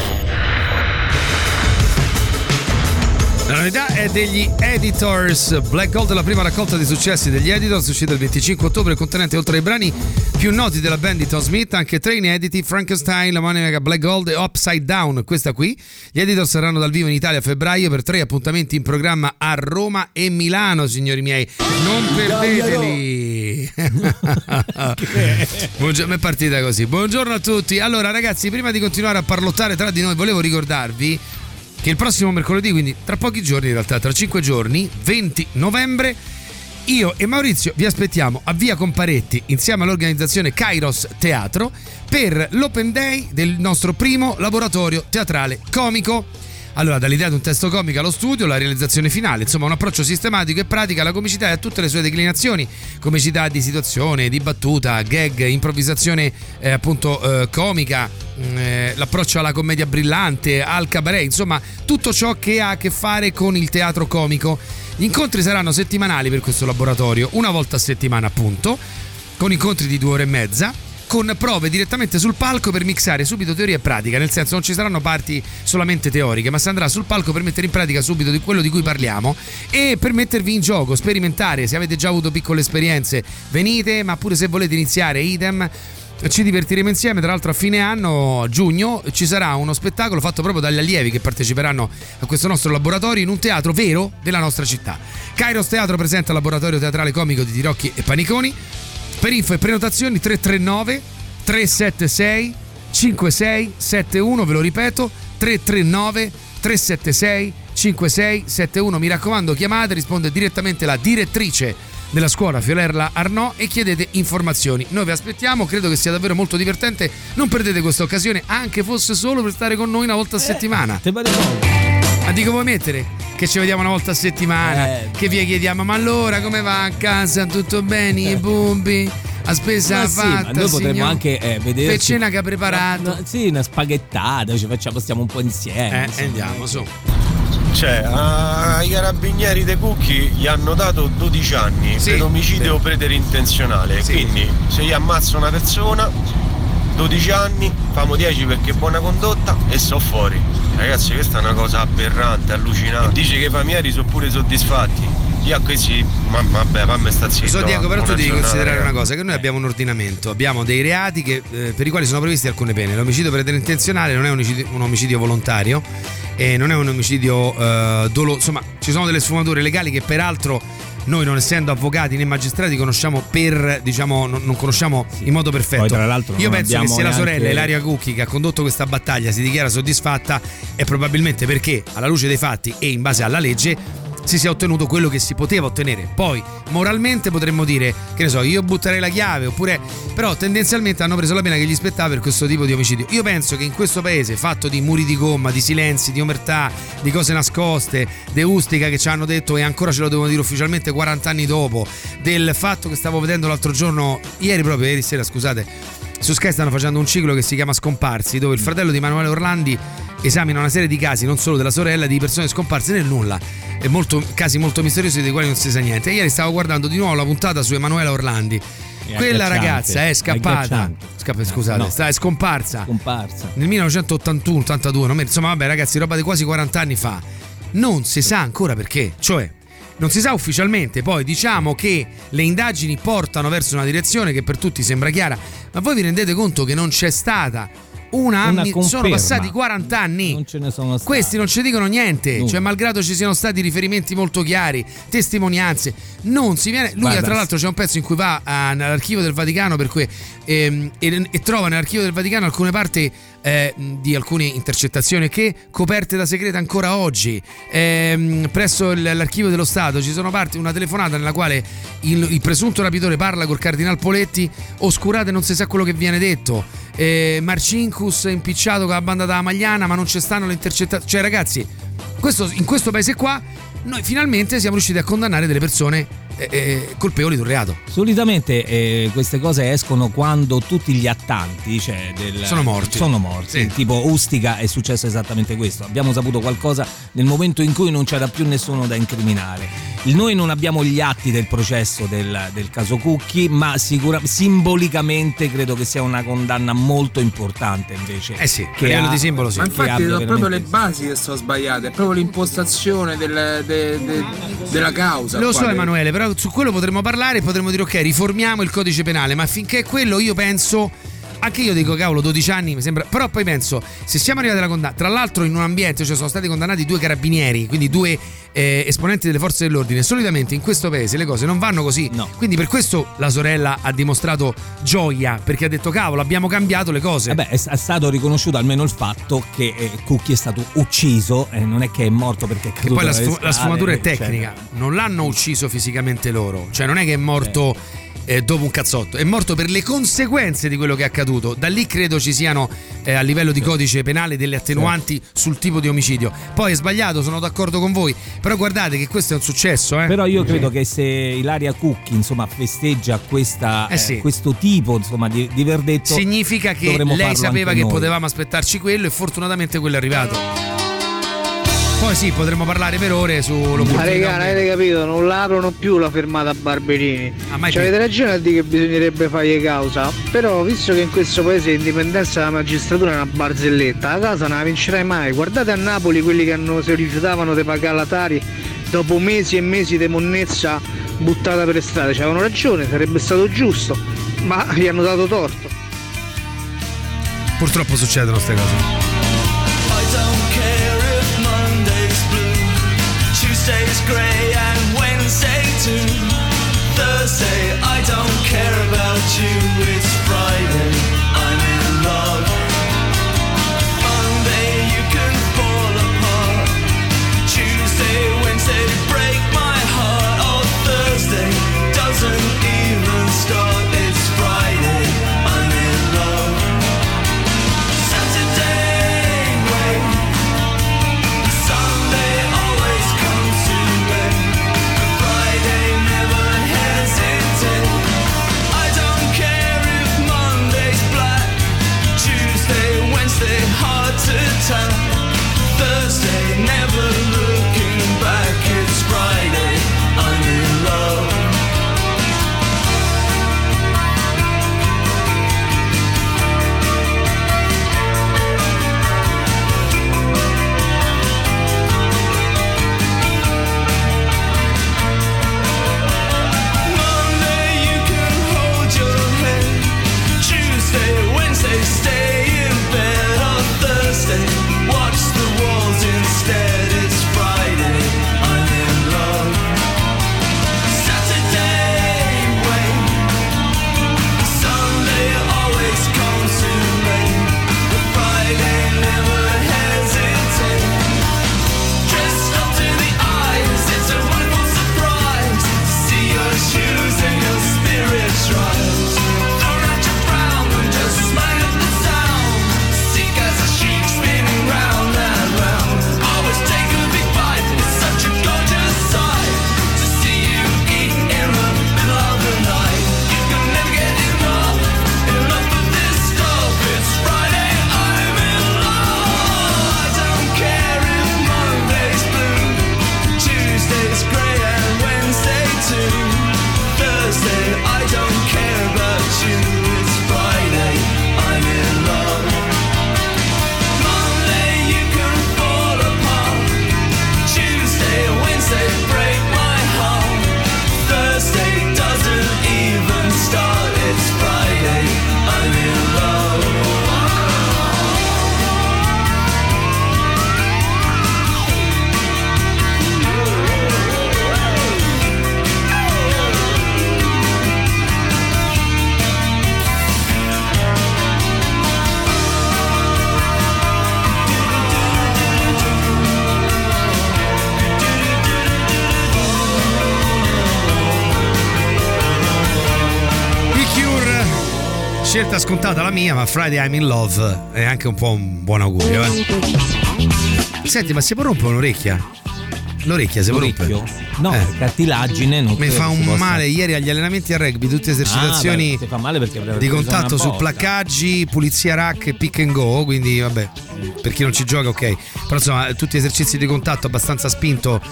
La novità è degli Editors. Black Gold è la prima raccolta di successi degli Editors, uscita il 25 ottobre, contenente oltre ai brani più noti della band di Tom Smith anche 3 inediti: Frankenstein, la monica Black Gold e Upside Down, questa qui. Gli Editors saranno dal vivo in Italia a febbraio per 3 appuntamenti in programma a Roma e Milano, signori miei, non perdeteli. Buongiorno, è partita così. Buongiorno a tutti. Allora ragazzi, prima di continuare a parlottare tra di noi, volevo ricordarvi che il prossimo mercoledì, quindi tra pochi giorni, in realtà tra 5 giorni, 20 novembre, io e Maurizio vi aspettiamo a Via Comparetti insieme all'organizzazione Kairos Teatro per l'open day del nostro primo laboratorio teatrale comico. Allora, dall'idea di un testo comico allo studio, la realizzazione finale, insomma un approccio sistematico e pratico alla comicità e a tutte le sue declinazioni: comicità di situazione, di battuta, gag, improvvisazione comica, l'approccio alla commedia brillante, al cabaret, insomma tutto ciò che ha a che fare con il teatro comico. Gli incontri saranno settimanali per questo laboratorio, una volta a settimana appunto, con incontri di 2 ore e mezza, con prove direttamente sul palco per mixare subito teoria e pratica, nel senso non ci saranno parti solamente teoriche, ma si andrà sul palco per mettere in pratica subito di quello di cui parliamo e per mettervi in gioco, sperimentare. Se avete già avuto piccole esperienze venite, ma pure se volete iniziare idem. Ci divertiremo insieme. Tra l'altro a fine anno, a giugno, ci sarà uno spettacolo fatto proprio dagli allievi che parteciperanno a questo nostro laboratorio in un teatro vero della nostra città. Kairos Teatro presenta il laboratorio teatrale comico di Tirocchi e Paniconi. Per info e prenotazioni 339 376 5671, ve lo ripeto, 339 376 5671. Mi raccomando, chiamate, risponde direttamente la direttrice della scuola Fiorella Arnaud e chiedete informazioni. Noi vi aspettiamo, credo che sia davvero molto divertente, non perdete questa occasione, anche fosse solo per stare con noi una volta a settimana. Ma dico, vuoi mettere che ci vediamo una volta a settimana, che vi chiediamo ma allora come va a casa, tutto bene, bumbi, a spesa fatta, ma noi potremmo anche vedere per cena che ha preparato, sì, una spaghettata, ci facciamo, stiamo un po' insieme, andiamo su. Cioè, ai carabinieri dei Cucchi gli hanno dato 12 anni per omicidio preterintenzionale. Quindi se gli ammazza una persona, 12 anni, famo 10 perché buona condotta e so fuori. Ragazzi, questa è una cosa aberrante, allucinante. Dice che i familiari sono pure soddisfatti. Io a questi, vabbè, fammi sta zitto. Diego, però tu devi considerare una cosa, che noi abbiamo un ordinamento, abbiamo dei reati che, per i quali sono previste alcune pene. L'omicidio preterintenzionale non è un omicidio volontario e non è un omicidio insomma, ci sono delle sfumature legali che peraltro noi, non essendo avvocati né magistrati, conosciamo non conosciamo in modo perfetto. Poi, tra l'altro, io penso che se la sorella Ilaria Cucchi, che ha condotto questa battaglia, si dichiara soddisfatta, è probabilmente perché alla luce dei fatti e in base alla legge si sia ottenuto quello che si poteva ottenere. Poi moralmente potremmo dire, che ne so, io butterei la chiave, oppure, però tendenzialmente hanno preso la pena che gli spettava per questo tipo di omicidio. Io penso che in questo paese, fatto di muri di gomma, di silenzi, di omertà, di cose nascoste, de Ustica che ci hanno detto e ancora ce lo devono dire ufficialmente 40 anni dopo, del fatto che stavo vedendo l'altro giorno, ieri sera, scusate, su Sky stanno facendo un ciclo che si chiama Scomparsi, dove il fratello di Emanuele Orlandi esamina una serie di casi, non solo della sorella, di persone scomparse nel nulla, e casi molto misteriosi dei quali non si sa niente. E ieri stavo guardando di nuovo la puntata su Emanuela Orlandi. Quella ragazza è scappata, è scomparsa nel 1981-82, insomma vabbè ragazzi, roba di quasi 40 anni fa. Non si sa ancora perché, cioè non si sa ufficialmente. Poi diciamo che le indagini portano verso una direzione che per tutti sembra chiara, ma voi vi rendete conto che non c'è stata sono passati 40 anni, non ce ne sono stati. Questi non ci dicono niente, cioè malgrado ci siano stati riferimenti molto chiari, testimonianze, non si viene. Lui tra l'altro c'è un pezzo in cui va all'archivio del Vaticano, per cui e trova nell'archivio del Vaticano alcune parti di alcune intercettazioni che coperte da segreta ancora oggi. Presso l'archivio dello Stato ci sono parti, una telefonata nella quale il presunto rapitore parla col cardinal Poletti, oscurate, non si sa quello che viene detto. Marcinkus impicciato con la banda della Magliana, ma non ci stanno le intercettazioni. Cioè ragazzi, in questo paese qua noi finalmente siamo riusciti a condannare delle persone colpevoli di un reato. Solitamente queste cose escono quando tutti gli attanti sono morti. Sì. Tipo Ustica è successo esattamente questo. Abbiamo saputo qualcosa nel momento in cui non c'era più nessuno da incriminare. Noi non abbiamo gli atti del processo del caso Cucchi, ma simbolicamente credo che sia una condanna molto importante invece. Sì, a livello di simbolo sì. Ma infatti sono proprio le basi che sono sbagliate, è proprio l'impostazione della causa. Lo so Emanuele, però su quello potremmo parlare, potremmo dire ok, riformiamo il codice penale, ma finché quello io penso, anche io dico cavolo 12 anni mi sembra, però poi penso se siamo arrivati alla condanna, tra l'altro in un ambiente, cioè sono stati condannati 2 carabinieri, quindi 2 esponenti delle forze dell'ordine, solitamente in questo paese le cose non vanno così, no. Quindi per questo la sorella ha dimostrato gioia, perché ha detto cavolo abbiamo cambiato le cose. È stato riconosciuto almeno il fatto che Cucchi è stato ucciso, non è che è morto perché è caduto. E poi la sfumatura è tecnica, non l'hanno ucciso fisicamente loro, cioè non è che è morto dopo un cazzotto, è morto per le conseguenze di quello che è accaduto. Da lì credo ci siano a livello di codice penale delle attenuanti sul tipo di omicidio. Poi è sbagliato, sono d'accordo con voi, però guardate che questo è un successo. Però io credo che se Ilaria Cucchi insomma festeggia questo tipo insomma di verdetto, significa che lei sapeva che potevamo aspettarci quello e fortunatamente quello è arrivato. Poi sì, potremmo parlare per ore sull'opportunità. Ma regà, non avete capito, non la aprono più la fermata Barberini. Cioè, avete ragione a dire che bisognerebbe fargli causa, però visto che in questo paese l'indipendenza della magistratura è una barzelletta, la casa non la vincerai mai. Guardate a Napoli quelli che si rifiutavano di pagare la Tari dopo mesi e mesi di monnezza buttata per le strade. C'avevano ragione, sarebbe stato giusto, ma gli hanno dato torto. Purtroppo succedono queste cose. Tuesday's grey and Wednesday too. Thursday, I don't care about you. It's Friday, I'm in love. Monday, you can fall apart. Tuesday, Wednesday, break my heart. Oh, Thursday doesn't even start. It's Friday, I'm in love. Saturday, wait. Sunday always comes too late. Friday never hesitate. I don't care if Monday's black. Tuesday, Wednesday, hard to tell. Thursday, never looking back. It's Friday, I'm in love. Stay in bed on Thursday. Watch the walls instead. It's Friday. I'm in love. Saturday, wait. Sunday always comes too late. But Friday never hesitate. Dressed up to the eyes, it's a wonderful surprise to see your shoes and your spirit trials. Throw out your frown and just smile. I don't care about you, it's Friday, I'm in love. Monday you can fall apart. Tuesday, Wednesday break my heart. Thursday doesn't even start. It's Friday, I'm in love. Scelta scontata la mia, ma Friday I'm in Love è anche un po' un buon augurio, eh. Senti, ma si può rompere un'orecchia? L'orecchia si può rompere? No, cartilagine non mi fa un male. Ieri agli allenamenti a rugby, tutte esercitazioni ti fa male perché di contatto su placcaggi, pulizia rack e pick and go, quindi vabbè, per chi non ci gioca ok, però insomma tutti esercizi di contatto abbastanza spinto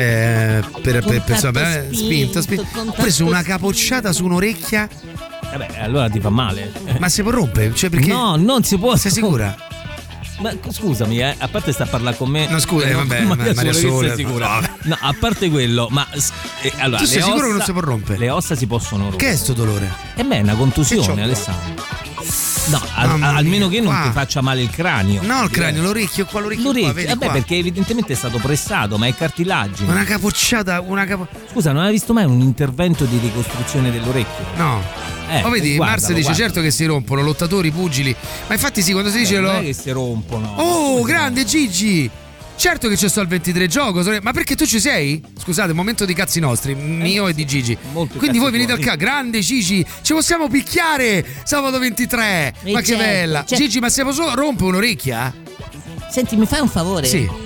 spinto. Ho preso una capocciata su un'orecchia. Vabbè, allora ti fa male. Ma si può rompere? Cioè, perché... No, non si può. Sei sicura? Ma scusami, a parte sta a parlare con me. No, scusa, vabbè, Maria Sole. Sicura. No, a parte quello, ma allora, tu sei sicuro che non si può rompere? Le ossa si possono rompere. Che è sto dolore? È una contusione, Alessandro. No, almeno che non ti faccia male il cranio. No, il cranio, l'orecchio qua, vabbè, qua. Perché evidentemente è stato pressato, ma è cartilagine. Una capocciata, Scusa, non hai visto mai un intervento di ricostruzione dell'orecchio? No. Ma vedi, Mars dice certo che si rompono, lottatori, pugili. Ma infatti sì, quando si dice non è che si rompono. Oh, grande Gigi! Certo che c'è sto il 23 gioco, ma perché tu ci sei? Scusate, momento di cazzi nostri, mio e di Gigi. Quindi voi venite al grande Gigi, ci possiamo picchiare sabato 23. Ma che bella. Gigi, ma se posso rompo un'orecchia? Senti, mi fai un favore? Sì.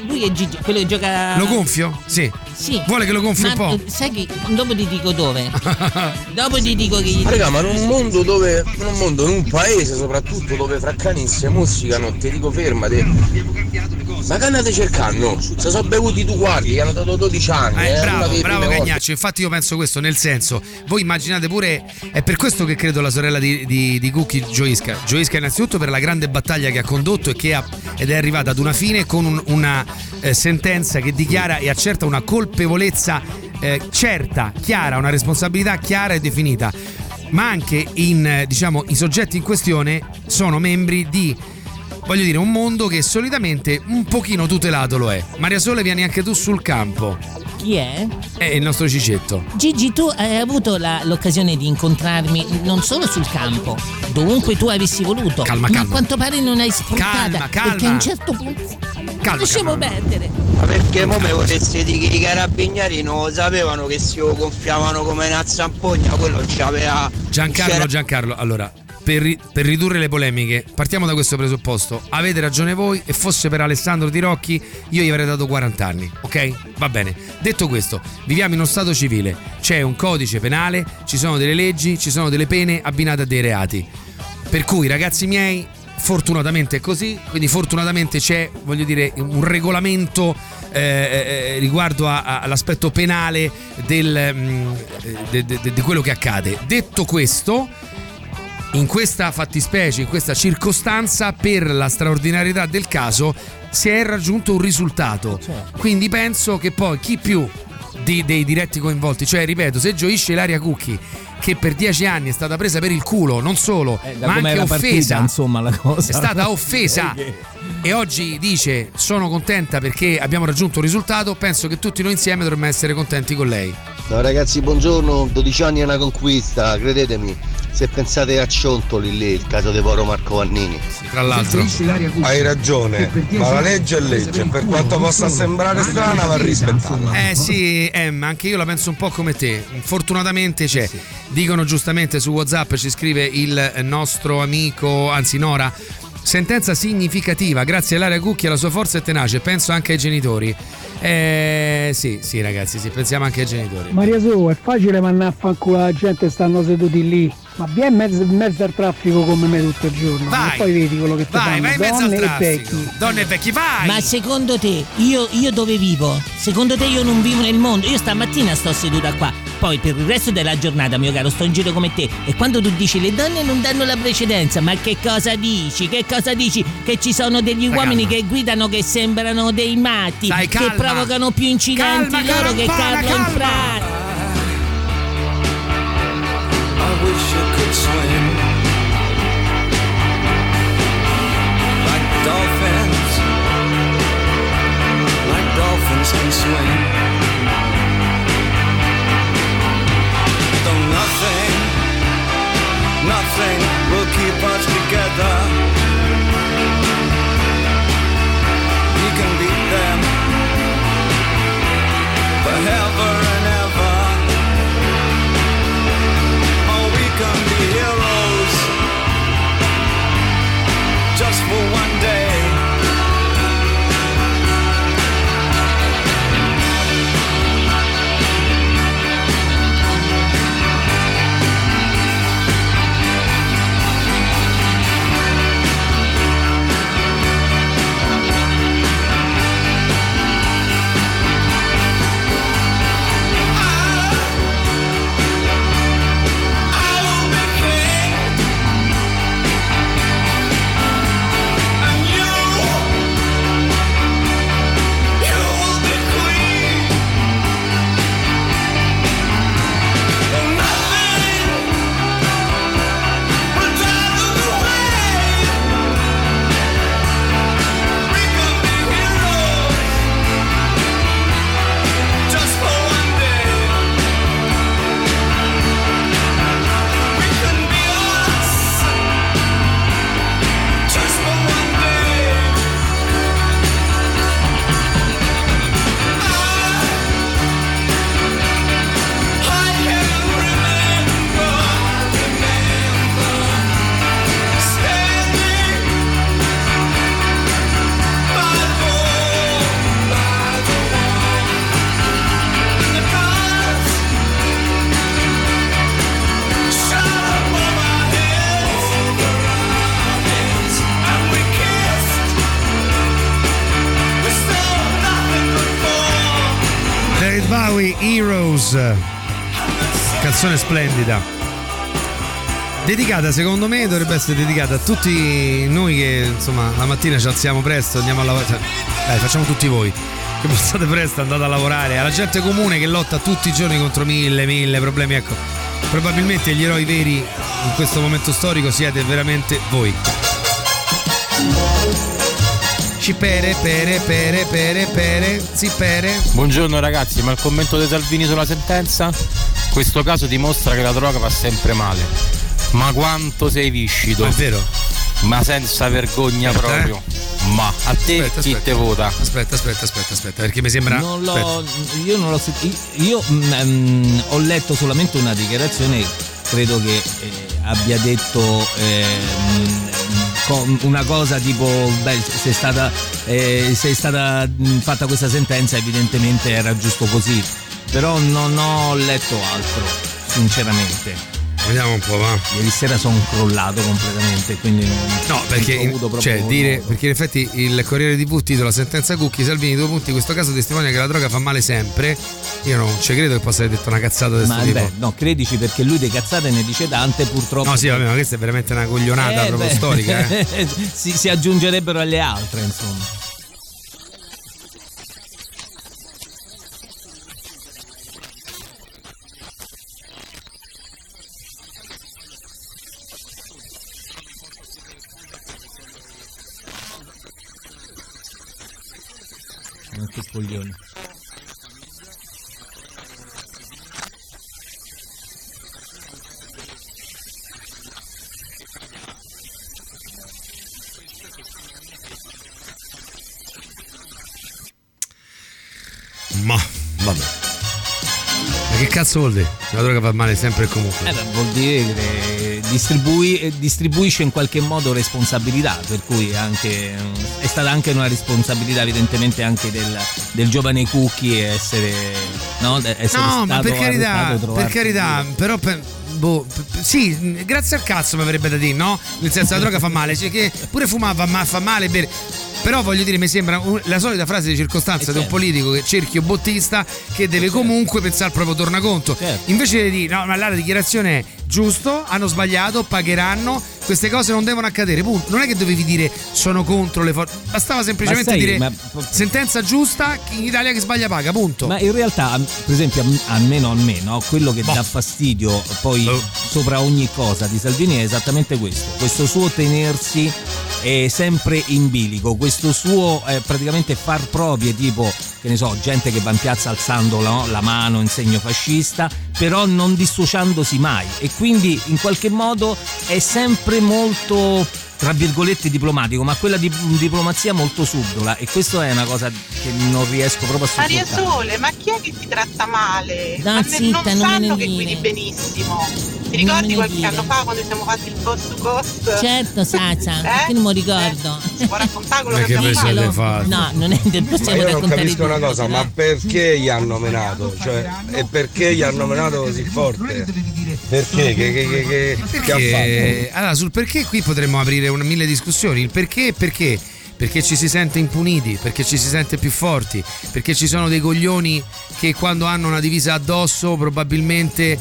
lui è Gigi, quello che gioca. Lo gonfio? Sì. Sì. Vuole che lo gonfi un po'? Sai che dopo ti dico dove. Dopo ti dico che. Raga, ma in un mondo dove. In un paese soprattutto dove fra cani si mozzicano, ti dico fermate. Ma che andate cercando? Se sono bevuti tu guardi, gli hanno dato 12 anni. Bravo Cagnaccio, infatti io penso questo, nel senso, voi immaginate pure, è per questo che credo la sorella di Cucchi gioisca innanzitutto per la grande battaglia che ha condotto ed è arrivata ad una fine con una sentenza che dichiara e accerta una colpevolezza certa, chiara, una responsabilità chiara e definita, ma anche i soggetti in questione sono membri di, voglio dire, un mondo che solitamente un pochino tutelato lo è. Maria Sole, vieni anche tu sul campo. Chi è? È il nostro Cicetto. Gigi, tu hai avuto l'occasione di incontrarmi non solo sul campo, dovunque tu avessi voluto. Calma. Ma a quanto pare non hai sfruttata. Calma. Perché a un certo punto lasciamo perdere. Ma perché mo me vorresti dire che i carabinieri non lo sapevano che si lo gonfiavano come una zampogna, quello c'aveva. Giancarlo, allora, per ridurre le polemiche, partiamo da questo presupposto. Avete ragione voi, e fosse per Alessandro Tirocchi io gli avrei dato 40 anni, ok? Va bene. Detto questo, viviamo in uno stato civile, c'è un codice penale, ci sono delle leggi, ci sono delle pene abbinate a dei reati. Per cui, ragazzi miei, fortunatamente è così, quindi fortunatamente c'è, voglio dire, un regolamento riguardo all'aspetto penale di quello che accade. Detto questo, in questa fattispecie, in questa circostanza, per la straordinarietà del caso si è raggiunto un risultato. Quindi penso che poi chi più dei diretti coinvolti, cioè ripeto, se gioisce Ilaria Cucchi, che per 10 anni è stata presa per il culo, non solo, ma anche offesa, partita, insomma, la cosa è stata offesa e oggi dice sono contenta perché abbiamo raggiunto un risultato, penso che tutti noi insieme dovremmo essere contenti con lei. No ragazzi, buongiorno, 12 anni è una conquista, credetemi. Se pensate a Ciontoli lì, il caso di Poro Marco Vannini. Tra l'altro hai ragione, ma la legge è legge, per quanto possa sembrare strana va rispettata. Sì, anche io la penso un po' come te. Fortunatamente c'è. Dicono giustamente su WhatsApp, ci scrive il nostro amico, anzi Nora, sentenza significativa, grazie a Ilaria Cucchi, alla sua forza e tenace, penso anche ai genitori. Sì ragazzi, sì, pensiamo anche ai genitori. Maria Su, è facile mandare a fanculo la gente, stanno seduti lì, ma vieni in mezzo al traffico come me tutto il giorno. Vai, e poi vedi quello che ti fanno, vai in mezzo al traffico. Donne e vecchi, vai! Ma secondo te, io dove vivo? Secondo te io non vivo nel mondo? Io stamattina sto seduta qua, poi per il resto della giornata, mio caro, sto in giro come te. E quando tu dici le donne non danno la precedenza, ma che cosa dici? Che cosa dici? Che ci sono degli uomini che guidano che sembrano dei matti, che provocano più incidenti loro che carro in frana. I wish you could swim like dolphins can swim. Though nothing will keep us together. We can beat them forever and ever. Oh, we can be heroes just for one day. I will be king. noi Heroes, canzone splendida, dedicata, secondo me dovrebbe essere dedicata a tutti noi che insomma la mattina ci alziamo presto, andiamo a lavorare, dai, facciamo tutti voi che passate presto, andate a lavorare, alla gente comune che lotta tutti i giorni contro mille problemi. Ecco, probabilmente gli eroi veri in questo momento storico siete veramente voi. Pere, zipere. Buongiorno ragazzi, ma il commento di Salvini sulla sentenza? Questo caso dimostra che la droga fa sempre male. Ma quanto sei viscido? Ma è vero? Ma senza vergogna proprio. Ma a te chi te vota? Aspetta, perché mi sembra. Io non l'ho sentito. Io ho letto solamente una dichiarazione, credo che abbia detto una cosa tipo se è stata fatta questa sentenza evidentemente era giusto così, però non ho letto altro sinceramente. Vediamo un po', va. Ieri sera sono crollato completamente, quindi non perché ho avuto proprio perché in effetti il Corriere TV titola sentenza Cucchi, Salvini 2 punti, questo caso testimonia che la droga fa male sempre. Io non ci credo che possa aver detto una cazzata di questo tipo. No, credici, perché lui di cazzate ne dice tante, purtroppo. No, sì, vabbè, ma questa è veramente una coglionata proprio storica. Si aggiungerebbero alle altre, insomma. Che coglioni. Ma vabbè. Ma che cazzo vuol dire? La droga fa male sempre e comunque. Vuol dire che distribuisce in qualche modo responsabilità, per cui anche è stata anche una responsabilità evidentemente anche del giovane Cucchi essere stato, ma per carità, però sì, grazie al cazzo mi avrebbe da dire, no? Nel senso, la droga fa male, cioè che pure fumare fa male per. Però voglio dire, mi sembra la solita frase di circostanza di un politico che cerchio bottista che deve comunque pensare al proprio tornaconto. Invece di dire no, ma là la dichiarazione è giusto, hanno sbagliato, pagheranno, queste cose non devono accadere, punto. Non è che dovevi dire sono contro le forze, bastava semplicemente dire sentenza giusta, in Italia chi sbaglia paga, punto. Ma in realtà, per esempio, almeno a me, no? Quello che dà fastidio poi sopra ogni cosa di Salvini è esattamente questo suo tenersi sempre in bilico, questo suo praticamente far proprie, tipo, che ne so, gente che va in piazza alzando la mano in segno fascista, però non dissociandosi mai, e quindi in qualche modo è sempre molto, tra virgolette, diplomatico, ma quella di diplomazia molto subdola, e questo è una cosa che non riesco proprio a sopportare. Maria Sole, ma chi è che ti tratta male? No, ma zitta, non non sanno me che ne guidi dire. benissimo. Ti ricordi qualche anno fa quando siamo fatti il cost to cost? Certo, Sacia, che non mi ricordo. Si può raccontare quello che Perché abbiamo fatto? No, non è possiamo Ma io non raccontare capisco una tutto, cosa, però. ma perché gli hanno menato? Cioè, e perché gli hanno menato così forte? Perché? Che ha fatto? Allora, sul perché qui potremmo aprire mille discussioni. Il perché? Perché ci si sente impuniti, perché ci si sente più forti, perché ci sono dei coglioni che quando hanno una divisa addosso probabilmente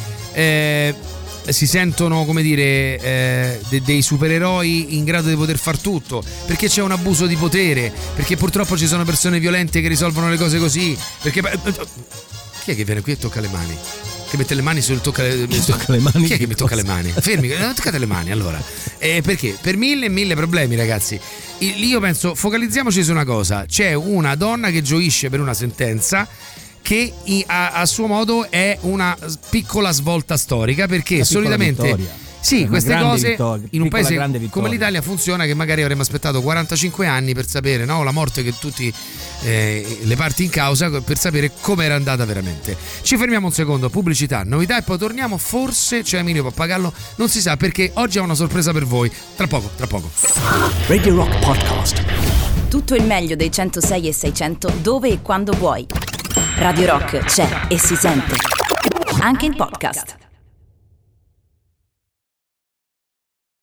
si sentono, come dire, dei supereroi in grado di poter far tutto, perché c'è un abuso di potere, perché purtroppo ci sono persone violente che risolvono le cose così, perché chi è che viene qui e tocca le mani? Che mette le mani sul tocca le mani? Chi è che mi tocca le mani? Fermi, non toccate le mani allora. Perché? Per mille problemi, ragazzi. Io penso, focalizziamoci su una cosa: c'è una donna che gioisce per una sentenza che a suo modo è una piccola svolta storica, perché solitamente sì, queste cose in un paese come l'Italia funziona che magari avremmo aspettato 45 anni per sapere, no, la morte che tutti le parti in causa, per sapere come era andata veramente. Ci fermiamo un secondo, pubblicità, novità, e poi torniamo. Forse c'è Emilio Pappagallo, non si sa, perché oggi ho una sorpresa per voi. Tra poco. Radio Rock Podcast. Tutto il meglio dei 106 e 600 dove e quando vuoi. Radio Rock c'è e si sente anche in podcast.